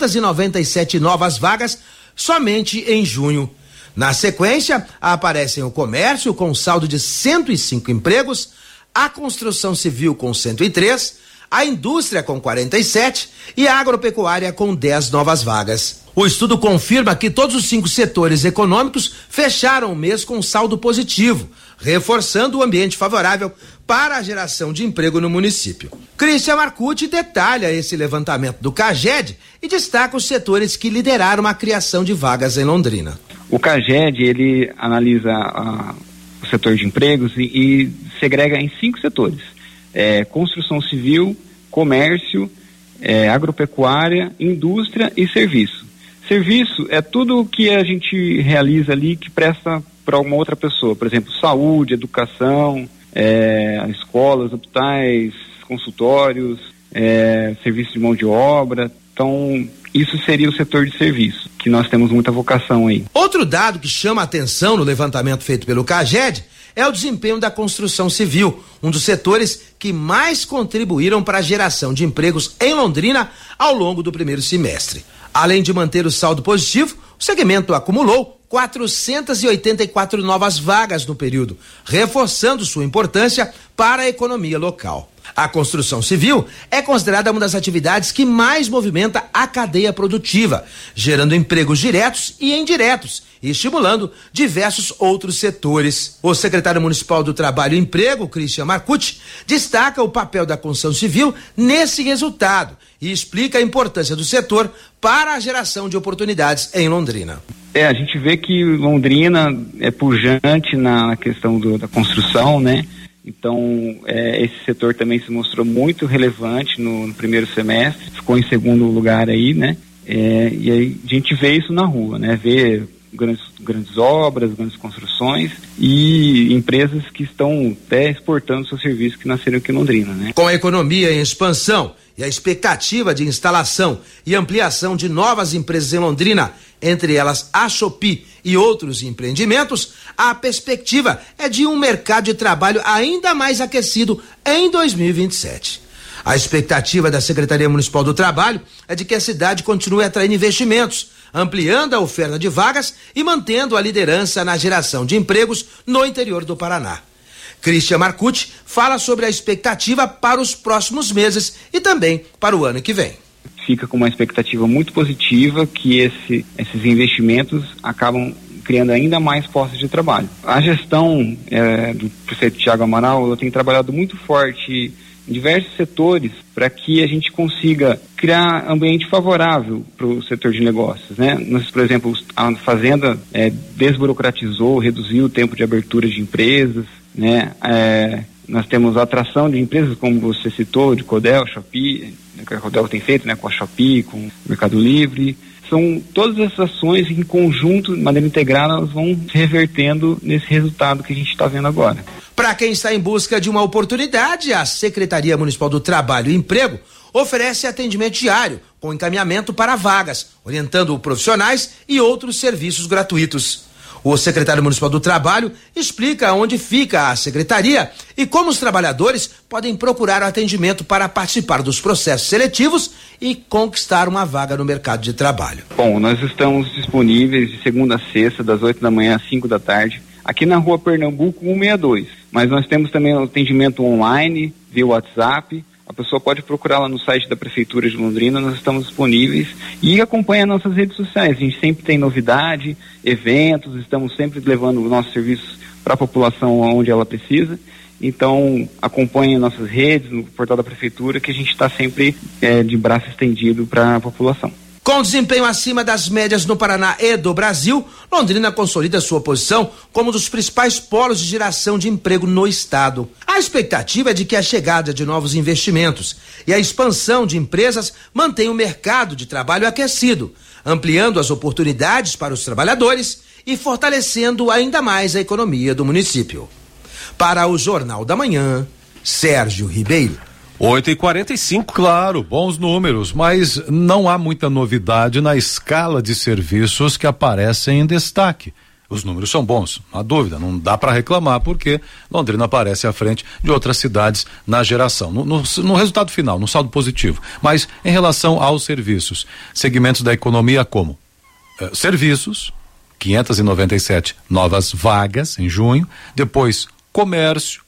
597 novas vagas somente em junho. Na sequência, aparecem o comércio com saldo de 105 empregos, a construção civil com 103, a indústria com 47 e a agropecuária com 10 novas vagas. O estudo confirma que todos os 5 setores econômicos fecharam o mês com saldo positivo, reforçando o ambiente favorável para a geração de emprego no município. Christian Marcucci detalha esse levantamento do CAGED e destaca os setores que lideraram a criação de vagas em Londrina. O CAGED, ele analisa o setor de empregos e segrega em 5 setores: construção civil, comércio, agropecuária, indústria e serviço. Serviço é tudo o que a gente realiza ali que presta para uma outra pessoa, por exemplo, saúde, educação, escolas, hospitais, consultórios, serviço de mão de obra. Então, isso seria o setor de serviço, que nós temos muita vocação aí. Outro dado que chama a atenção no levantamento feito pelo CAGED é o desempenho da construção civil, um dos setores que mais contribuíram para a geração de empregos em Londrina ao longo do primeiro semestre. Além de manter o saldo positivo, o segmento acumulou 484 novas vagas no período, reforçando sua importância para a economia local. A construção civil é considerada uma das atividades que mais movimenta a cadeia produtiva, gerando empregos diretos e indiretos e estimulando diversos outros setores. O secretário municipal do Trabalho e Emprego, Christian Marcucci, destaca o papel da construção civil nesse resultado e explica a importância do setor para a geração de oportunidades em Londrina. A gente vê que Londrina é pujante na questão da construção, né? Então, esse setor também se mostrou muito relevante no primeiro semestre, ficou em segundo lugar aí, né? E aí a gente vê isso na rua, né? Vê grandes obras, grandes construções e empresas que estão até exportando seus serviços que nasceram aqui em Londrina, né? Com a economia em expansão e a expectativa de instalação e ampliação de novas empresas em Londrina, entre elas a Shopee e outros empreendimentos, a perspectiva é de um mercado de trabalho ainda mais aquecido em 2027. A expectativa da Secretaria Municipal do Trabalho é de que a cidade continue atraindo investimentos, ampliando a oferta de vagas e mantendo a liderança na geração de empregos no interior do Paraná. Cristian Marcucci fala sobre a expectativa para os próximos meses e também para o ano que vem. Fica com uma expectativa muito positiva que esses investimentos acabam criando ainda mais postos de trabalho. A gestão do prefeito Thiago Amaral tem trabalhado muito forte em diversos setores para que a gente consiga criar ambiente favorável para o setor de negócios, né? Nós, por exemplo, a Fazenda desburocratizou, reduziu o tempo de abertura de empresas, né? Nós temos a atração de empresas, como você citou, de Codel, Shopee, que a Codel tem feito, né, com a Shopee, com o Mercado Livre. São todas essas ações em conjunto, de maneira integrada, elas vão se revertendo nesse resultado que a gente está vendo agora. Para quem está em busca de uma oportunidade, a Secretaria Municipal do Trabalho e Emprego oferece atendimento diário, com encaminhamento para vagas, orientando profissionais e outros serviços gratuitos. O secretário municipal do Trabalho explica onde fica a secretaria e como os trabalhadores podem procurar o atendimento para participar dos processos seletivos e conquistar uma vaga no mercado de trabalho. Bom, nós estamos disponíveis de segunda a sexta, das 8 da manhã às 5 da tarde, aqui na Rua Pernambuco 162. Mas nós temos também o atendimento online, via WhatsApp. A pessoa pode procurar lá no site da Prefeitura de Londrina, nós estamos disponíveis e acompanha nossas redes sociais. A gente sempre tem novidade, eventos, estamos sempre levando os nossos serviços para a população onde ela precisa. Então, acompanhe nossas redes, no portal da Prefeitura, que a gente está sempre de braço estendido para a população. Com desempenho acima das médias no Paraná e do Brasil, Londrina consolida sua posição como um dos principais polos de geração de emprego no estado. A expectativa é de que a chegada de novos investimentos e a expansão de empresas mantenha o mercado de trabalho aquecido, ampliando as oportunidades para os trabalhadores e fortalecendo ainda mais a economia do município. Para o Jornal da Manhã, Sérgio Ribeiro. 8h45. Claro, bons números, mas não há muita novidade na escala de serviços que aparecem em destaque. Os números são bons, não há dúvida, não dá para reclamar, porque Londrina aparece à frente de outras cidades na geração, no resultado final, no saldo positivo. Mas em relação aos serviços, segmentos da economia como serviços, 597 novas vagas em junho, depois comércio,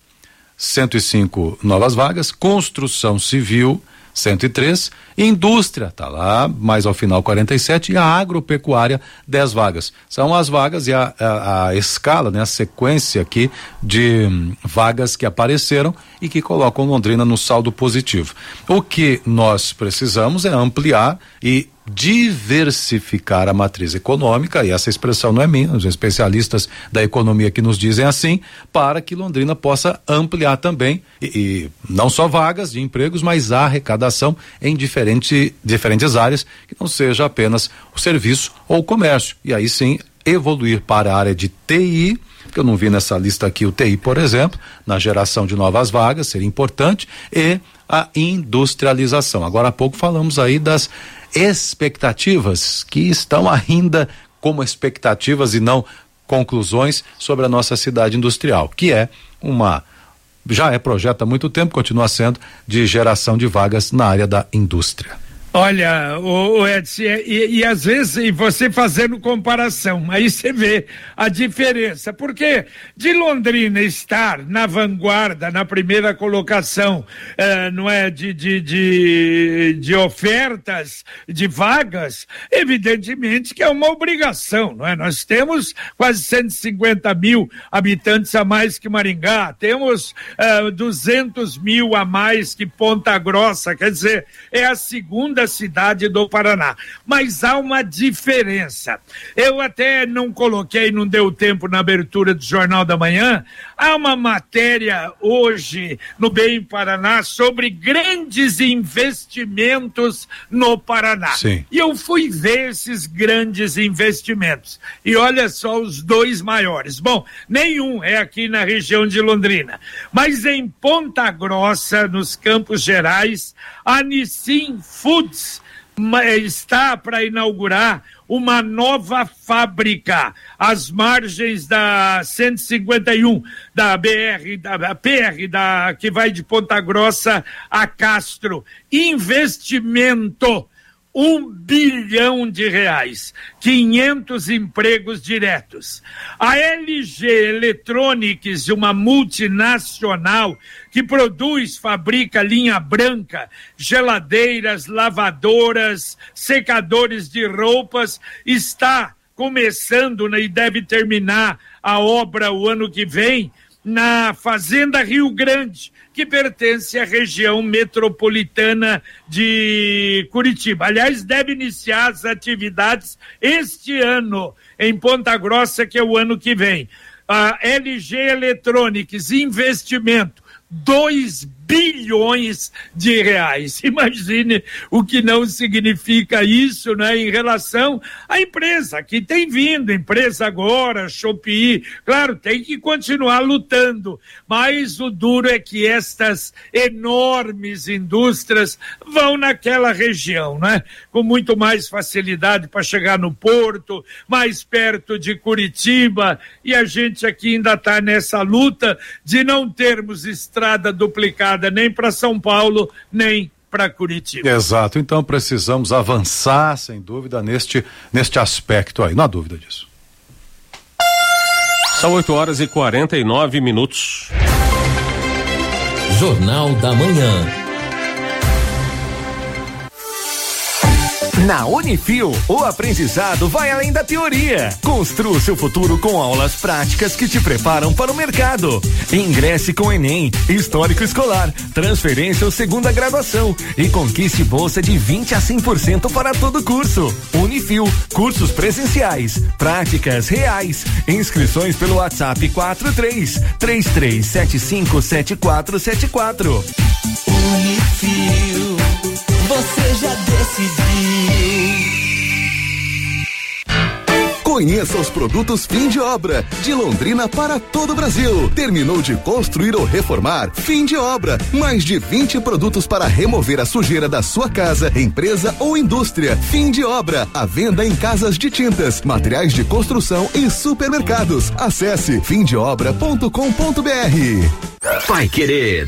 105 novas vagas, construção civil, 103, indústria, tá lá, mais ao final 47, e a agropecuária, 10 vagas. São as vagas e a escala, né, a sequência aqui de vagas que apareceram e que colocam Londrina no saldo positivo. O que nós precisamos é ampliar e diversificar a matriz econômica, e essa expressão não é minha, os especialistas da economia que nos dizem assim, para que Londrina possa ampliar também, e não só vagas de empregos, mas a arrecadação em diferentes áreas, que não seja apenas o serviço ou o comércio, e aí sim evoluir para a área de TI, que eu não vi nessa lista aqui o TI, por exemplo, na geração de novas vagas, seria importante, e a industrialização. Agora há pouco falamos aí das expectativas que estão ainda como expectativas e não conclusões sobre a nossa cidade industrial, que é já é projeto há muito tempo, continua sendo de geração de vagas na área da indústria. Olha, o Edson, e às vezes você fazendo comparação, aí você vê a diferença, porque de Londrina estar na vanguarda, na primeira colocação, não é, de ofertas, de vagas, evidentemente que é uma obrigação, não é? Nós temos quase 150 mil habitantes a mais que Maringá, temos 200 mil a mais que Ponta Grossa, quer dizer, é a segunda cidade do Paraná, mas há uma diferença. Eu até não coloquei, não deu tempo na abertura do Jornal da Manhã, há uma matéria hoje no Bem Paraná sobre grandes investimentos no Paraná. Sim. E eu fui ver esses grandes investimentos e olha só os dois maiores. Bom, nenhum é aqui na região de Londrina, mas em Ponta Grossa, nos Campos Gerais, a Nissin Foods está para inaugurar uma nova fábrica às margens da 151 da BR, da PR, que vai de Ponta Grossa a Castro. Investimento R$1 bilhão, 500 empregos diretos. A LG Electronics, uma multinacional que fabrica linha branca, geladeiras, lavadoras, secadores de roupas, está começando, né, e deve terminar a obra o ano que vem na Fazenda Rio Grande, que pertence à região metropolitana de Curitiba. Aliás, deve iniciar as atividades este ano, em Ponta Grossa, que é o ano que vem. A LG Electronics, investimento, R$2 bilhões. Imagine o que não significa isso, né, em relação à empresa que tem vindo, empresa agora, Shopee, claro, tem que continuar lutando, mas o duro é que estas enormes indústrias vão naquela região, né, com muito mais facilidade para chegar no porto, mais perto de Curitiba, e a gente aqui ainda está nessa luta de não termos estrada duplicada nem para São Paulo, nem para Curitiba. Exato, então precisamos avançar, sem dúvida, neste aspecto aí, não há dúvida disso. São 8h49. Jornal da Manhã. Na Unifil, o aprendizado vai além da teoria. Construa seu futuro com aulas práticas que te preparam para o mercado. Ingresse com Enem, Histórico Escolar, transferência ou segunda graduação e conquiste bolsa de 20% a 100% para todo curso. Unifil, cursos presenciais, práticas reais. Inscrições pelo WhatsApp 43-3375-7474. Unifil, você já decidiu. Conheça os produtos fim de obra, de Londrina para todo o Brasil. Terminou de construir ou reformar? Fim de obra. Mais de 20 produtos para remover a sujeira da sua casa, empresa ou indústria. Fim de obra. A venda em casas de tintas, materiais de construção e supermercados. Acesse fimdeobra.com.br. Paiquerê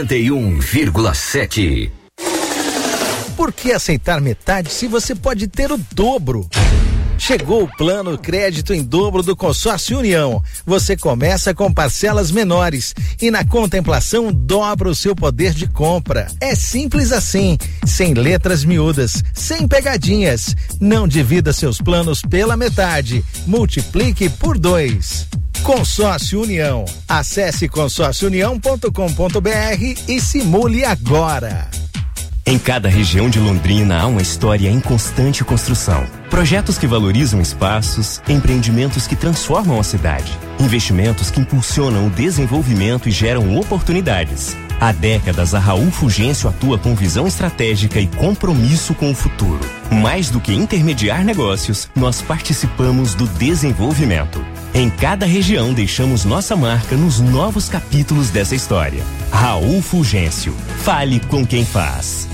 91,7. Por que aceitar metade se você pode ter o dobro? Chegou o plano crédito em dobro do Consórcio União. Você começa com parcelas menores e na contemplação dobra o seu poder de compra. É simples assim, sem letras miúdas, sem pegadinhas. Não divida seus planos pela metade, multiplique por 2. Consórcio União. Acesse consórciounião.com.br e simule agora. Em cada região de Londrina há uma história em constante construção. Projetos que valorizam espaços, empreendimentos que transformam a cidade, investimentos que impulsionam o desenvolvimento e geram oportunidades. Há décadas, a Raul Fulgêncio atua com visão estratégica e compromisso com o futuro. Mais do que intermediar negócios, nós participamos do desenvolvimento. Em cada região, deixamos nossa marca nos novos capítulos dessa história. Raul Fulgêncio. Fale com quem faz.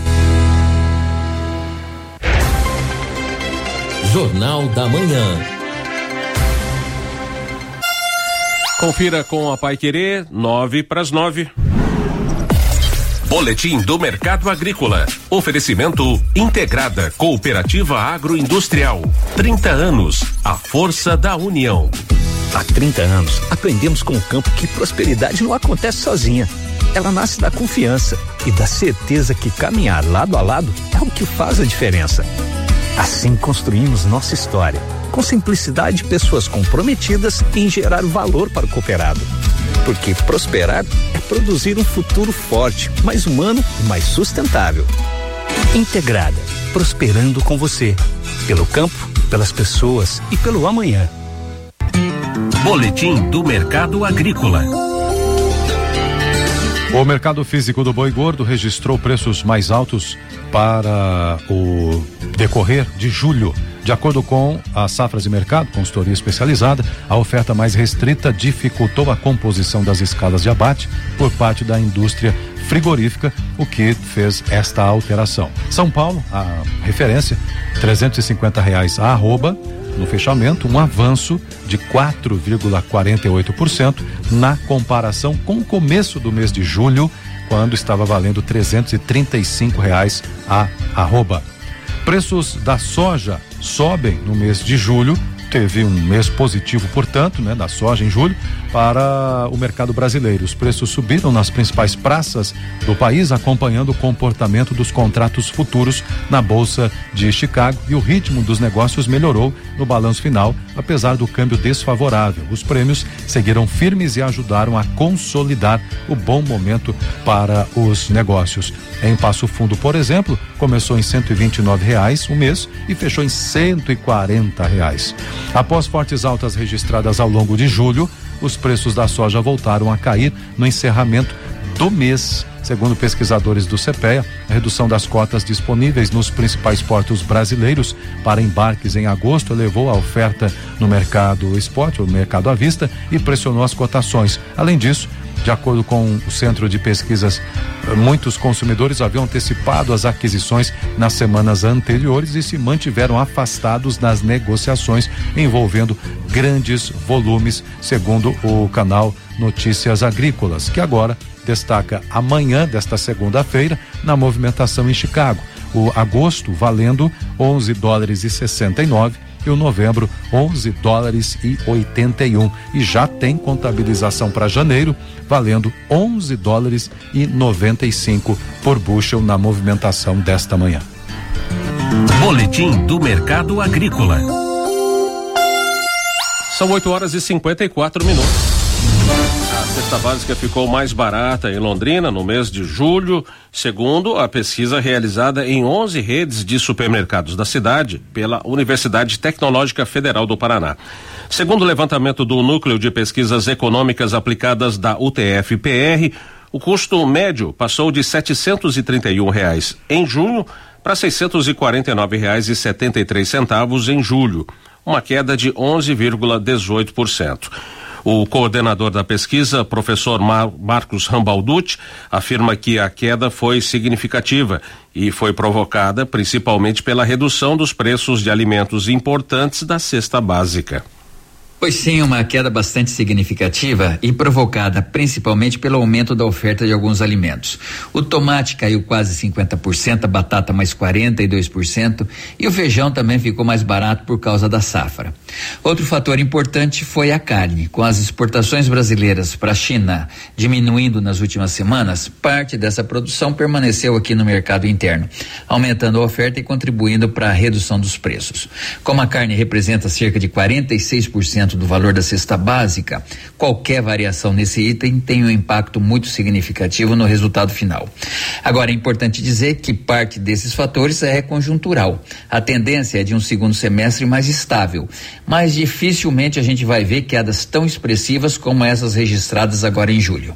Jornal da Manhã. Confira com a Paiquerê, 8:09. Boletim do Mercado Agrícola. Oferecimento Integrada Cooperativa Agroindustrial. 30 anos. A força da união. Há 30 anos, aprendemos com o campo que prosperidade não acontece sozinha. Ela nasce da confiança e da certeza que caminhar lado a lado é o que faz a diferença. Assim construímos nossa história, com simplicidade de pessoas comprometidas em gerar valor para o cooperado. Porque prosperar é produzir um futuro forte, mais humano e mais sustentável. Integrada, prosperando com você, pelo campo, pelas pessoas e pelo amanhã. Boletim do Mercado Agrícola. O mercado físico do boi gordo registrou preços mais altos para o decorrer de julho. De acordo com as safras de mercado, consultoria especializada, a oferta mais restrita dificultou a composição das escalas de abate por parte da indústria frigorífica, o que fez esta alteração. São Paulo, a referência, R$350 a arroba, no fechamento, um avanço de 4,48% na comparação com o começo do mês de julho, quando estava valendo R$335 a arroba. Preços da soja sobem no mês de julho. Teve um mês positivo, portanto, da soja em julho para o mercado brasileiro. Os preços subiram nas principais praças do país, acompanhando o comportamento dos contratos futuros na Bolsa de Chicago, e o ritmo dos negócios melhorou no balanço final, apesar do câmbio desfavorável. Os prêmios seguiram firmes e ajudaram a consolidar o bom momento para os negócios. Em Passo Fundo, por exemplo, começou em R$129 o mês e fechou em R$140. Após fortes altas registradas ao longo de julho, os preços da soja voltaram a cair no encerramento do mês. Segundo pesquisadores do CPEA, a redução das cotas disponíveis nos principais portos brasileiros para embarques em agosto elevou a oferta no mercado spot, ou mercado à vista, e pressionou as cotações. Além disso, de acordo com o Centro de Pesquisas, muitos consumidores haviam antecipado as aquisições nas semanas anteriores e se mantiveram afastados das negociações envolvendo grandes volumes, segundo o canal Notícias Agrícolas, que agora destaca amanhã desta segunda-feira na movimentação em Chicago. O agosto valendo $11,69 e o novembro $11,81, e já tem contabilização para janeiro valendo $11,95 por bushel na movimentação desta manhã. Boletim do Mercado Agrícola. São 8h54. A cesta básica ficou mais barata em Londrina no mês de julho, segundo a pesquisa realizada em 11 redes de supermercados da cidade pela Universidade Tecnológica Federal do Paraná. Segundo o levantamento do Núcleo de Pesquisas Econômicas Aplicadas da UTF-PR, o custo médio passou de R$731 em junho para R$649,73 em julho, uma queda de 11,18%. O coordenador da pesquisa, professor Marcos Rambalducci, afirma que a queda foi significativa e foi provocada principalmente pela redução dos preços de alimentos importantes da cesta básica. Pois sim, uma queda bastante significativa e provocada principalmente pelo aumento da oferta de alguns alimentos. O tomate caiu quase 50%, a batata mais 42% e o feijão também ficou mais barato por causa da safra. Outro fator importante foi a carne. Com as exportações brasileiras para a China diminuindo nas últimas semanas, parte dessa produção permaneceu aqui no mercado interno, aumentando a oferta e contribuindo para a redução dos preços. Como a carne representa cerca de 46% do valor da cesta básica, qualquer variação nesse item tem um impacto muito significativo no resultado final. Agora, é importante dizer que parte desses fatores é conjuntural. A tendência é de um segundo semestre mais estável, mas dificilmente a gente vai ver quedas tão expressivas como essas registradas agora em julho.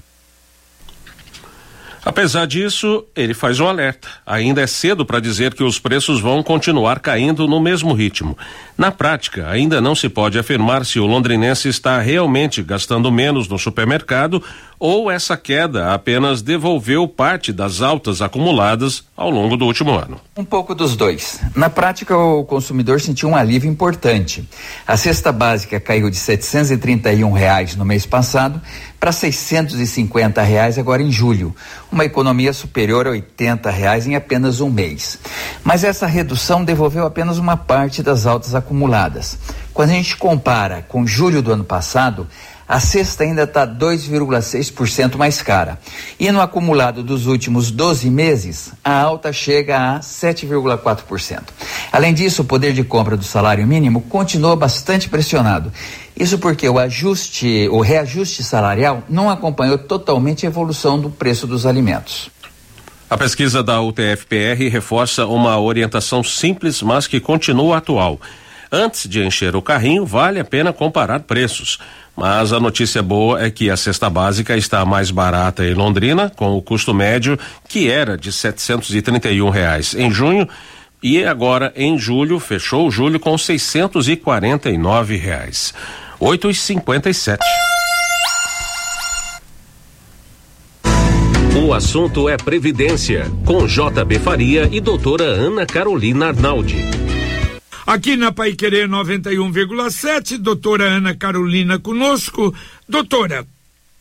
Apesar disso, ele faz um alerta. Ainda é cedo para dizer que os preços vão continuar caindo no mesmo ritmo. Na prática, ainda não se pode afirmar se o londrinense está realmente gastando menos no supermercado ou essa queda apenas devolveu parte das altas acumuladas ao longo do último ano. Um pouco dos dois. Na prática, o consumidor sentiu um alívio importante. A cesta básica caiu de R$731 no mês passado para R$650 agora em julho, uma economia superior a R$80 em apenas um mês. Mas essa redução devolveu apenas uma parte das altas acumuladas. Quando a gente compara com julho do ano passado, a cesta ainda está 2,6% mais cara. E no acumulado dos últimos 12 meses, a alta chega a 7,4%. Além disso, o poder de compra do salário mínimo continua bastante pressionado. Isso porque o reajuste salarial não acompanhou totalmente a evolução do preço dos alimentos. A pesquisa da UTF-PR reforça uma orientação simples, mas que continua atual. Antes de encher o carrinho, vale a pena comparar preços. Mas a notícia boa é que a cesta básica está mais barata em Londrina, com o custo médio que era de R$731 em junho, e agora em julho, fechou julho com R$649. 8h57. O assunto é Previdência, com JB Faria e doutora Ana Carolina Arnaldi. Aqui na Paiquerê 91,7, doutora Ana Carolina conosco. Doutora,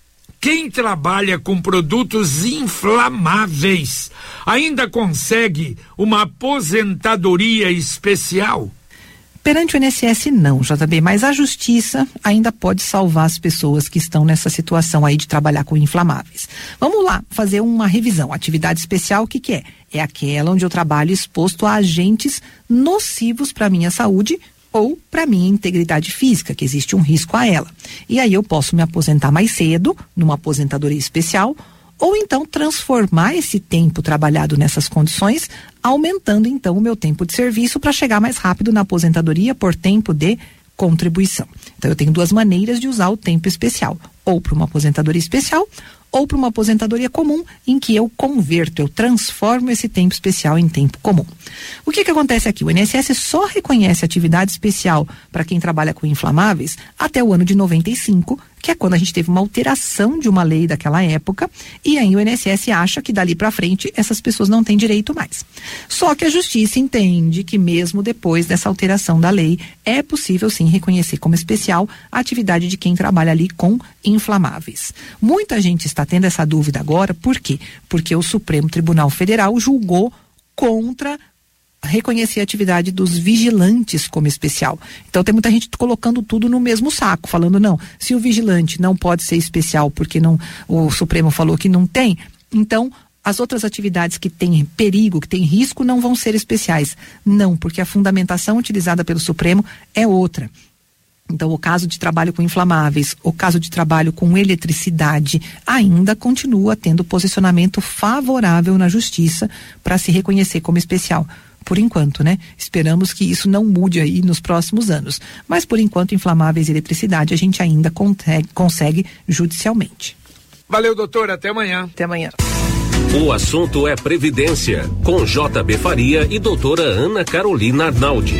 quem trabalha com produtos inflamáveis ainda consegue uma aposentadoria especial? Perante o INSS não, JB, mas a justiça ainda pode salvar as pessoas que estão nessa situação aí de trabalhar com inflamáveis. Vamos lá fazer uma revisão. Atividade especial, o que é? É aquela onde eu trabalho exposto a agentes nocivos para minha saúde ou para minha integridade física, que existe um risco a ela. E aí eu posso me aposentar mais cedo, numa aposentadoria especial, ou então transformar esse tempo trabalhado nessas condições, aumentando então o meu tempo de serviço para chegar mais rápido na aposentadoria por tempo de contribuição. Então eu tenho duas maneiras de usar o tempo especial, ou para uma aposentadoria especial, ou para uma aposentadoria comum, em que eu converto, eu transformo esse tempo especial em tempo comum. O que acontece aqui? O INSS só reconhece atividade especial para quem trabalha com inflamáveis até o ano de 95, que é quando a gente teve uma alteração de uma lei daquela época, e aí o INSS acha que dali para frente essas pessoas não têm direito mais. Só que a justiça entende que mesmo depois dessa alteração da lei, é possível sim reconhecer como especial a atividade de quem trabalha ali com inflamáveis. Muita gente está tendo essa dúvida agora, por quê? Porque o Supremo Tribunal Federal julgou contra reconhecer a atividade dos vigilantes como especial. Então tem muita gente colocando tudo no mesmo saco, falando não, se o vigilante não pode ser especial porque não, o Supremo falou que não tem, então as outras atividades que têm perigo, que têm risco, não vão ser especiais. Não, porque a fundamentação utilizada pelo Supremo é outra. Então, o caso de trabalho com inflamáveis, o caso de trabalho com eletricidade, ainda continua tendo posicionamento favorável na justiça para se reconhecer como especial. Por enquanto, né? Esperamos que isso não mude aí nos próximos anos. Mas, por enquanto, inflamáveis e eletricidade a gente ainda consegue judicialmente. Valeu, doutor. Até amanhã. Até amanhã. O assunto é Previdência, com JB Faria e doutora Ana Carolina Arnaldi.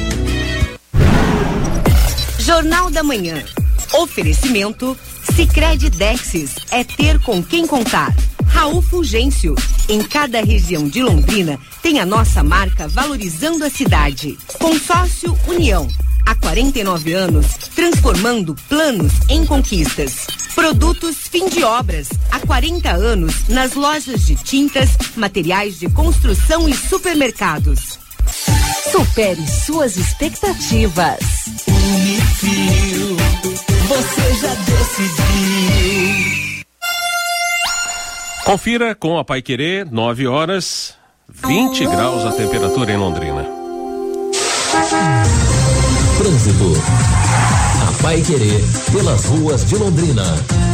Jornal da Manhã. Oferecimento Sicredi Dexis. É ter com quem contar. Raul Fulgêncio. Em cada região de Londrina tem a nossa marca valorizando a cidade. Consórcio União. Há 49 anos, transformando planos em conquistas. Produtos Fim de Obras. Há 40 anos, nas lojas de tintas, materiais de construção e supermercados. Supere suas expectativas. Unifil, você já decidiu. Confira com a Paiquerê, 9h, 20 graus a temperatura em Londrina. Trânsito. A Paiquerê, pelas ruas de Londrina.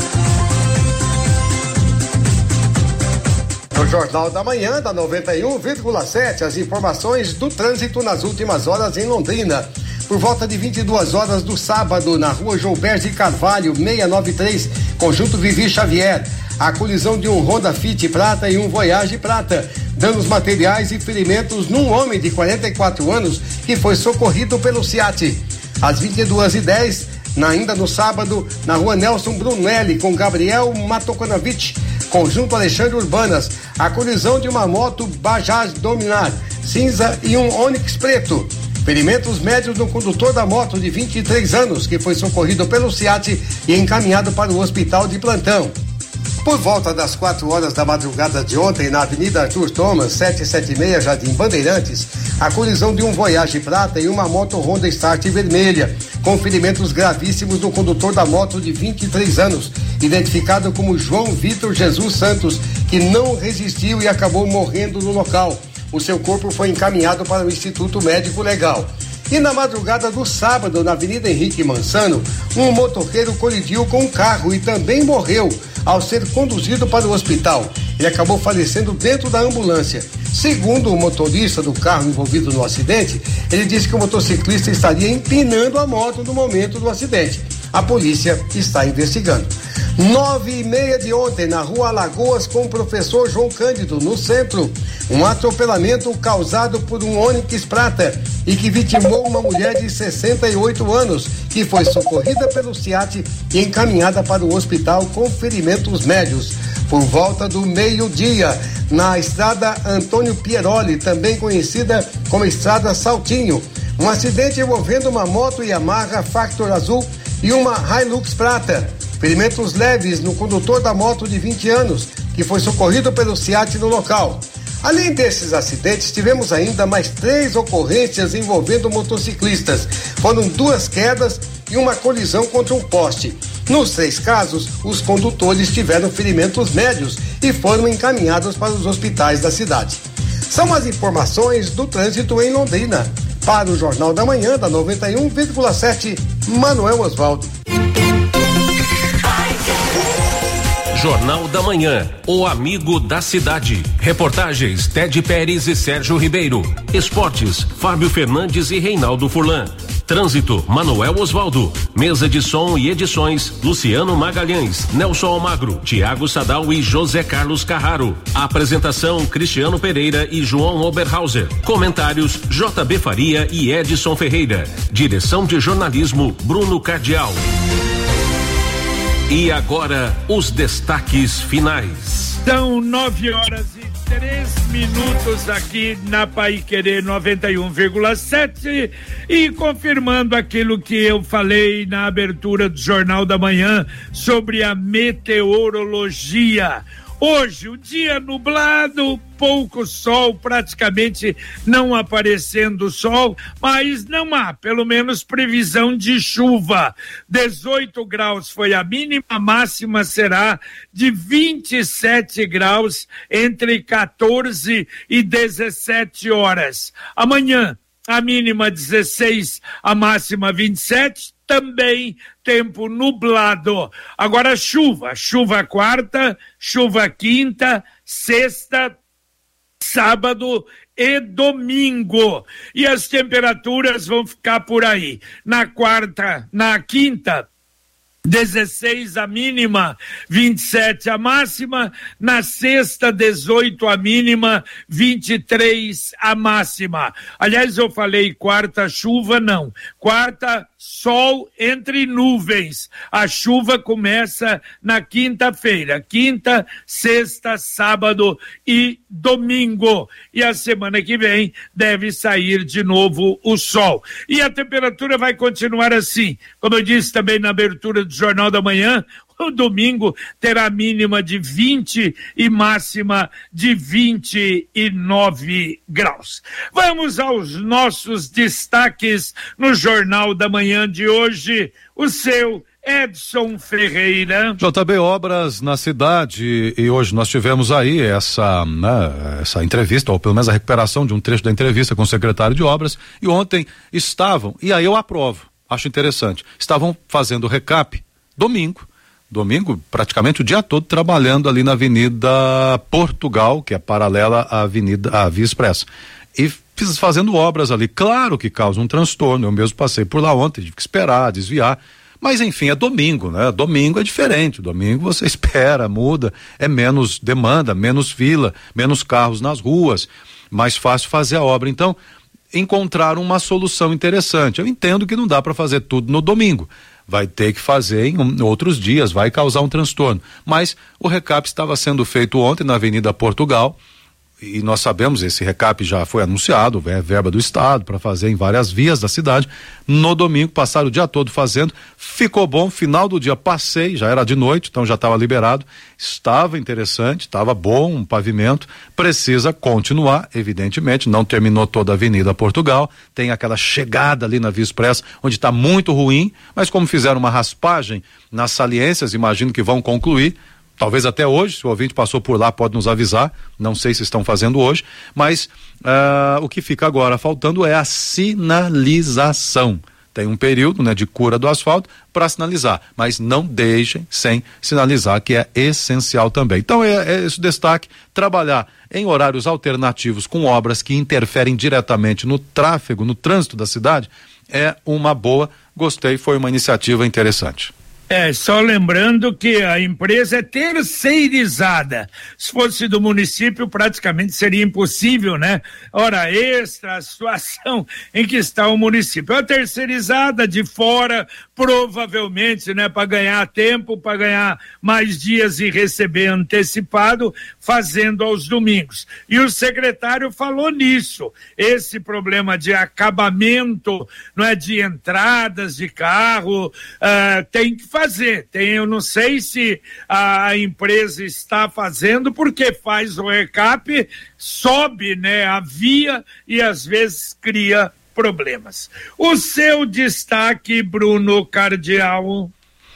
No Jornal da Manhã, da 91,7, as informações do trânsito nas últimas horas em Londrina. Por volta de 22 horas do sábado, na rua João Berge Carvalho, 693, Conjunto Vivi Xavier, a colisão de um Honda Fit prata e um Voyage prata, danos materiais e ferimentos num homem de 44 anos que foi socorrido pelo SEAT. Às 22h10, ainda no sábado, na rua Nelson Brunelli, com Gabriel Matokonovich, Conjunto Alexandre Urbanas, a colisão de uma moto Bajaj Dominar cinza e um Onix preto. Ferimentos médios no condutor da moto de 23 anos, que foi socorrido pelo SEAT e encaminhado para o hospital de plantão. Por volta das 4 horas da madrugada de ontem, na Avenida Arthur Thomas, 776, Jardim Bandeirantes, a colisão de um Voyage prata e uma moto Honda Start vermelha, com ferimentos gravíssimos no condutor da moto de 23 anos, identificado como João Vitor Jesus Santos, que não resistiu e acabou morrendo no local. O seu corpo foi encaminhado para o Instituto Médico Legal. E na madrugada do sábado, na Avenida Henrique Mansano, um motoqueiro colidiu com um carro e também morreu ao ser conduzido para o hospital. Ele acabou falecendo dentro da ambulância. Segundo o motorista do carro envolvido no acidente, ele disse que o motociclista estaria empinando a moto no momento do acidente. A polícia está investigando. 9h30 de ontem, na rua Alagoas, com o professor João Cândido, no centro, um atropelamento causado por um Onix prata e que vitimou uma mulher de 68 anos, que foi socorrida pelo SEAT e encaminhada para o hospital com ferimentos médios. Por volta do meio-dia, na estrada Antônio Pieroli, também conhecida como Estrada Saltinho, um acidente envolvendo uma moto Yamaha Factor azul e uma Hilux prata. Ferimentos leves no condutor da moto de 20 anos, que foi socorrido pelo SEAT no local. Além desses acidentes, tivemos ainda mais 3 ocorrências envolvendo motociclistas. Foram 2 quedas e uma colisão contra um poste. Nos 3 casos, os condutores tiveram ferimentos médios e foram encaminhados para os hospitais da cidade. São as informações do trânsito em Londrina. Para o Jornal da Manhã, da 91,7, Manuel Osvaldo. Jornal da Manhã, o amigo da cidade. Reportagens Ted Pérez e Sérgio Ribeiro. Esportes, Fábio Fernandes e Reinaldo Furlan. Trânsito, Manuel Osvaldo. Mesa de som e edições, Luciano Magalhães, Nelson Almagro, Tiago Sadal e José Carlos Carraro. Apresentação, Cristiano Pereira e João Oberhauser. Comentários, JB Faria e Edson Ferreira. Direção de jornalismo, Bruno Cardial. E agora, os destaques finais. São 9h03 aqui na Paiquerê 91,7 e confirmando aquilo que eu falei na abertura do Jornal da Manhã sobre a meteorologia. Hoje, o dia nublado, pouco sol, praticamente não aparecendo sol, mas não há, pelo menos, previsão de chuva. 18 graus foi a mínima, a máxima será de 27 graus entre 14 e 17 horas. Amanhã, a mínima 16, a máxima 27, também tempo nublado. Agora chuva quarta, chuva quinta, sexta, sábado e domingo. E as temperaturas vão ficar por aí. Na quinta, 16 a mínima, 27 a máxima. Na sexta, 18 a mínima, 23 a máxima. Aliás, eu falei quarta chuva, não. Quarta, sol entre nuvens. A chuva começa na quinta-feira. Quinta, sexta, sábado e domingo. E a semana que vem deve sair de novo o sol. E a temperatura vai continuar assim. Como eu disse também na abertura do Jornal da Manhã, o domingo terá mínima de 20 e máxima de 29 graus. Vamos aos nossos destaques no Jornal da Manhã de hoje. O seu Edson Ferreira. JB, obras na cidade, e hoje nós tivemos aí essa entrevista, ou pelo menos a recuperação de um trecho da entrevista com o secretário de obras, e ontem estavam, e aí eu aprovo, acho interessante, estavam fazendo recap domingo, praticamente o dia todo trabalhando ali na Avenida Portugal, que é paralela à Via Expressa, e fazendo obras ali. Claro que causa um transtorno, eu mesmo passei por lá ontem, tive que esperar, desviar, mas enfim, é domingo, né? Domingo é diferente, domingo você espera, muda, é menos demanda, menos fila, menos carros nas ruas, mais fácil fazer a obra. Então, encontraram uma solução interessante. Eu entendo que não dá para fazer tudo no domingo, vai ter que fazer em outros dias, vai causar um transtorno, mas o recap estava sendo feito ontem na Avenida Portugal, e nós sabemos, esse recap já foi anunciado, é verba do estado para fazer em várias vias da cidade. No domingo passaram o dia todo fazendo, ficou bom, final do dia passei, já era de noite, então já estava liberado, estava interessante, estava bom, um pavimento, precisa continuar, evidentemente, não terminou toda a Avenida Portugal, tem aquela chegada ali na Via Expressa, onde está muito ruim, mas como fizeram uma raspagem nas saliências, imagino que vão concluir, talvez até hoje, se o ouvinte passou por lá pode nos avisar, não sei se estão fazendo hoje, mas o que fica agora faltando é a sinalização. Tem um período, né, de cura do asfalto para sinalizar, mas não deixem sem sinalizar, que é essencial também. Então é esse o destaque, trabalhar em horários alternativos com obras que interferem diretamente no tráfego, no trânsito da cidade, é uma boa, gostei, foi uma iniciativa interessante. Só lembrando que a empresa é terceirizada. Se fosse do município, praticamente seria impossível, né? Hora extra, a situação em que está o município. A terceirizada de fora, provavelmente, né? Para ganhar tempo, para ganhar mais dias e receber antecipado, fazendo aos domingos. E o secretário falou nisso. Esse problema de acabamento, não é, de entradas de carro, tem que fazer fazer. Eu não sei se a empresa está fazendo, porque faz o recap, sobe, né, a via e às vezes cria problemas. O seu destaque, Bruno Cardial?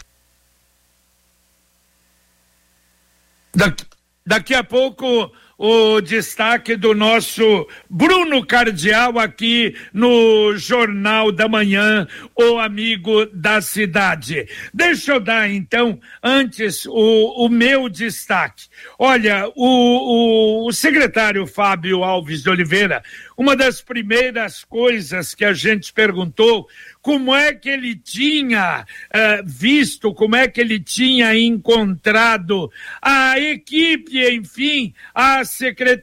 Daqui a pouco o destaque do nosso Bruno Cardial aqui no Jornal da Manhã, o amigo da cidade. Deixa eu dar então antes o meu destaque. Olha, o secretário Fábio Alves de Oliveira, uma das primeiras coisas que a gente perguntou, como é que ele tinha visto, como é que ele tinha encontrado a equipe, enfim, a secretaria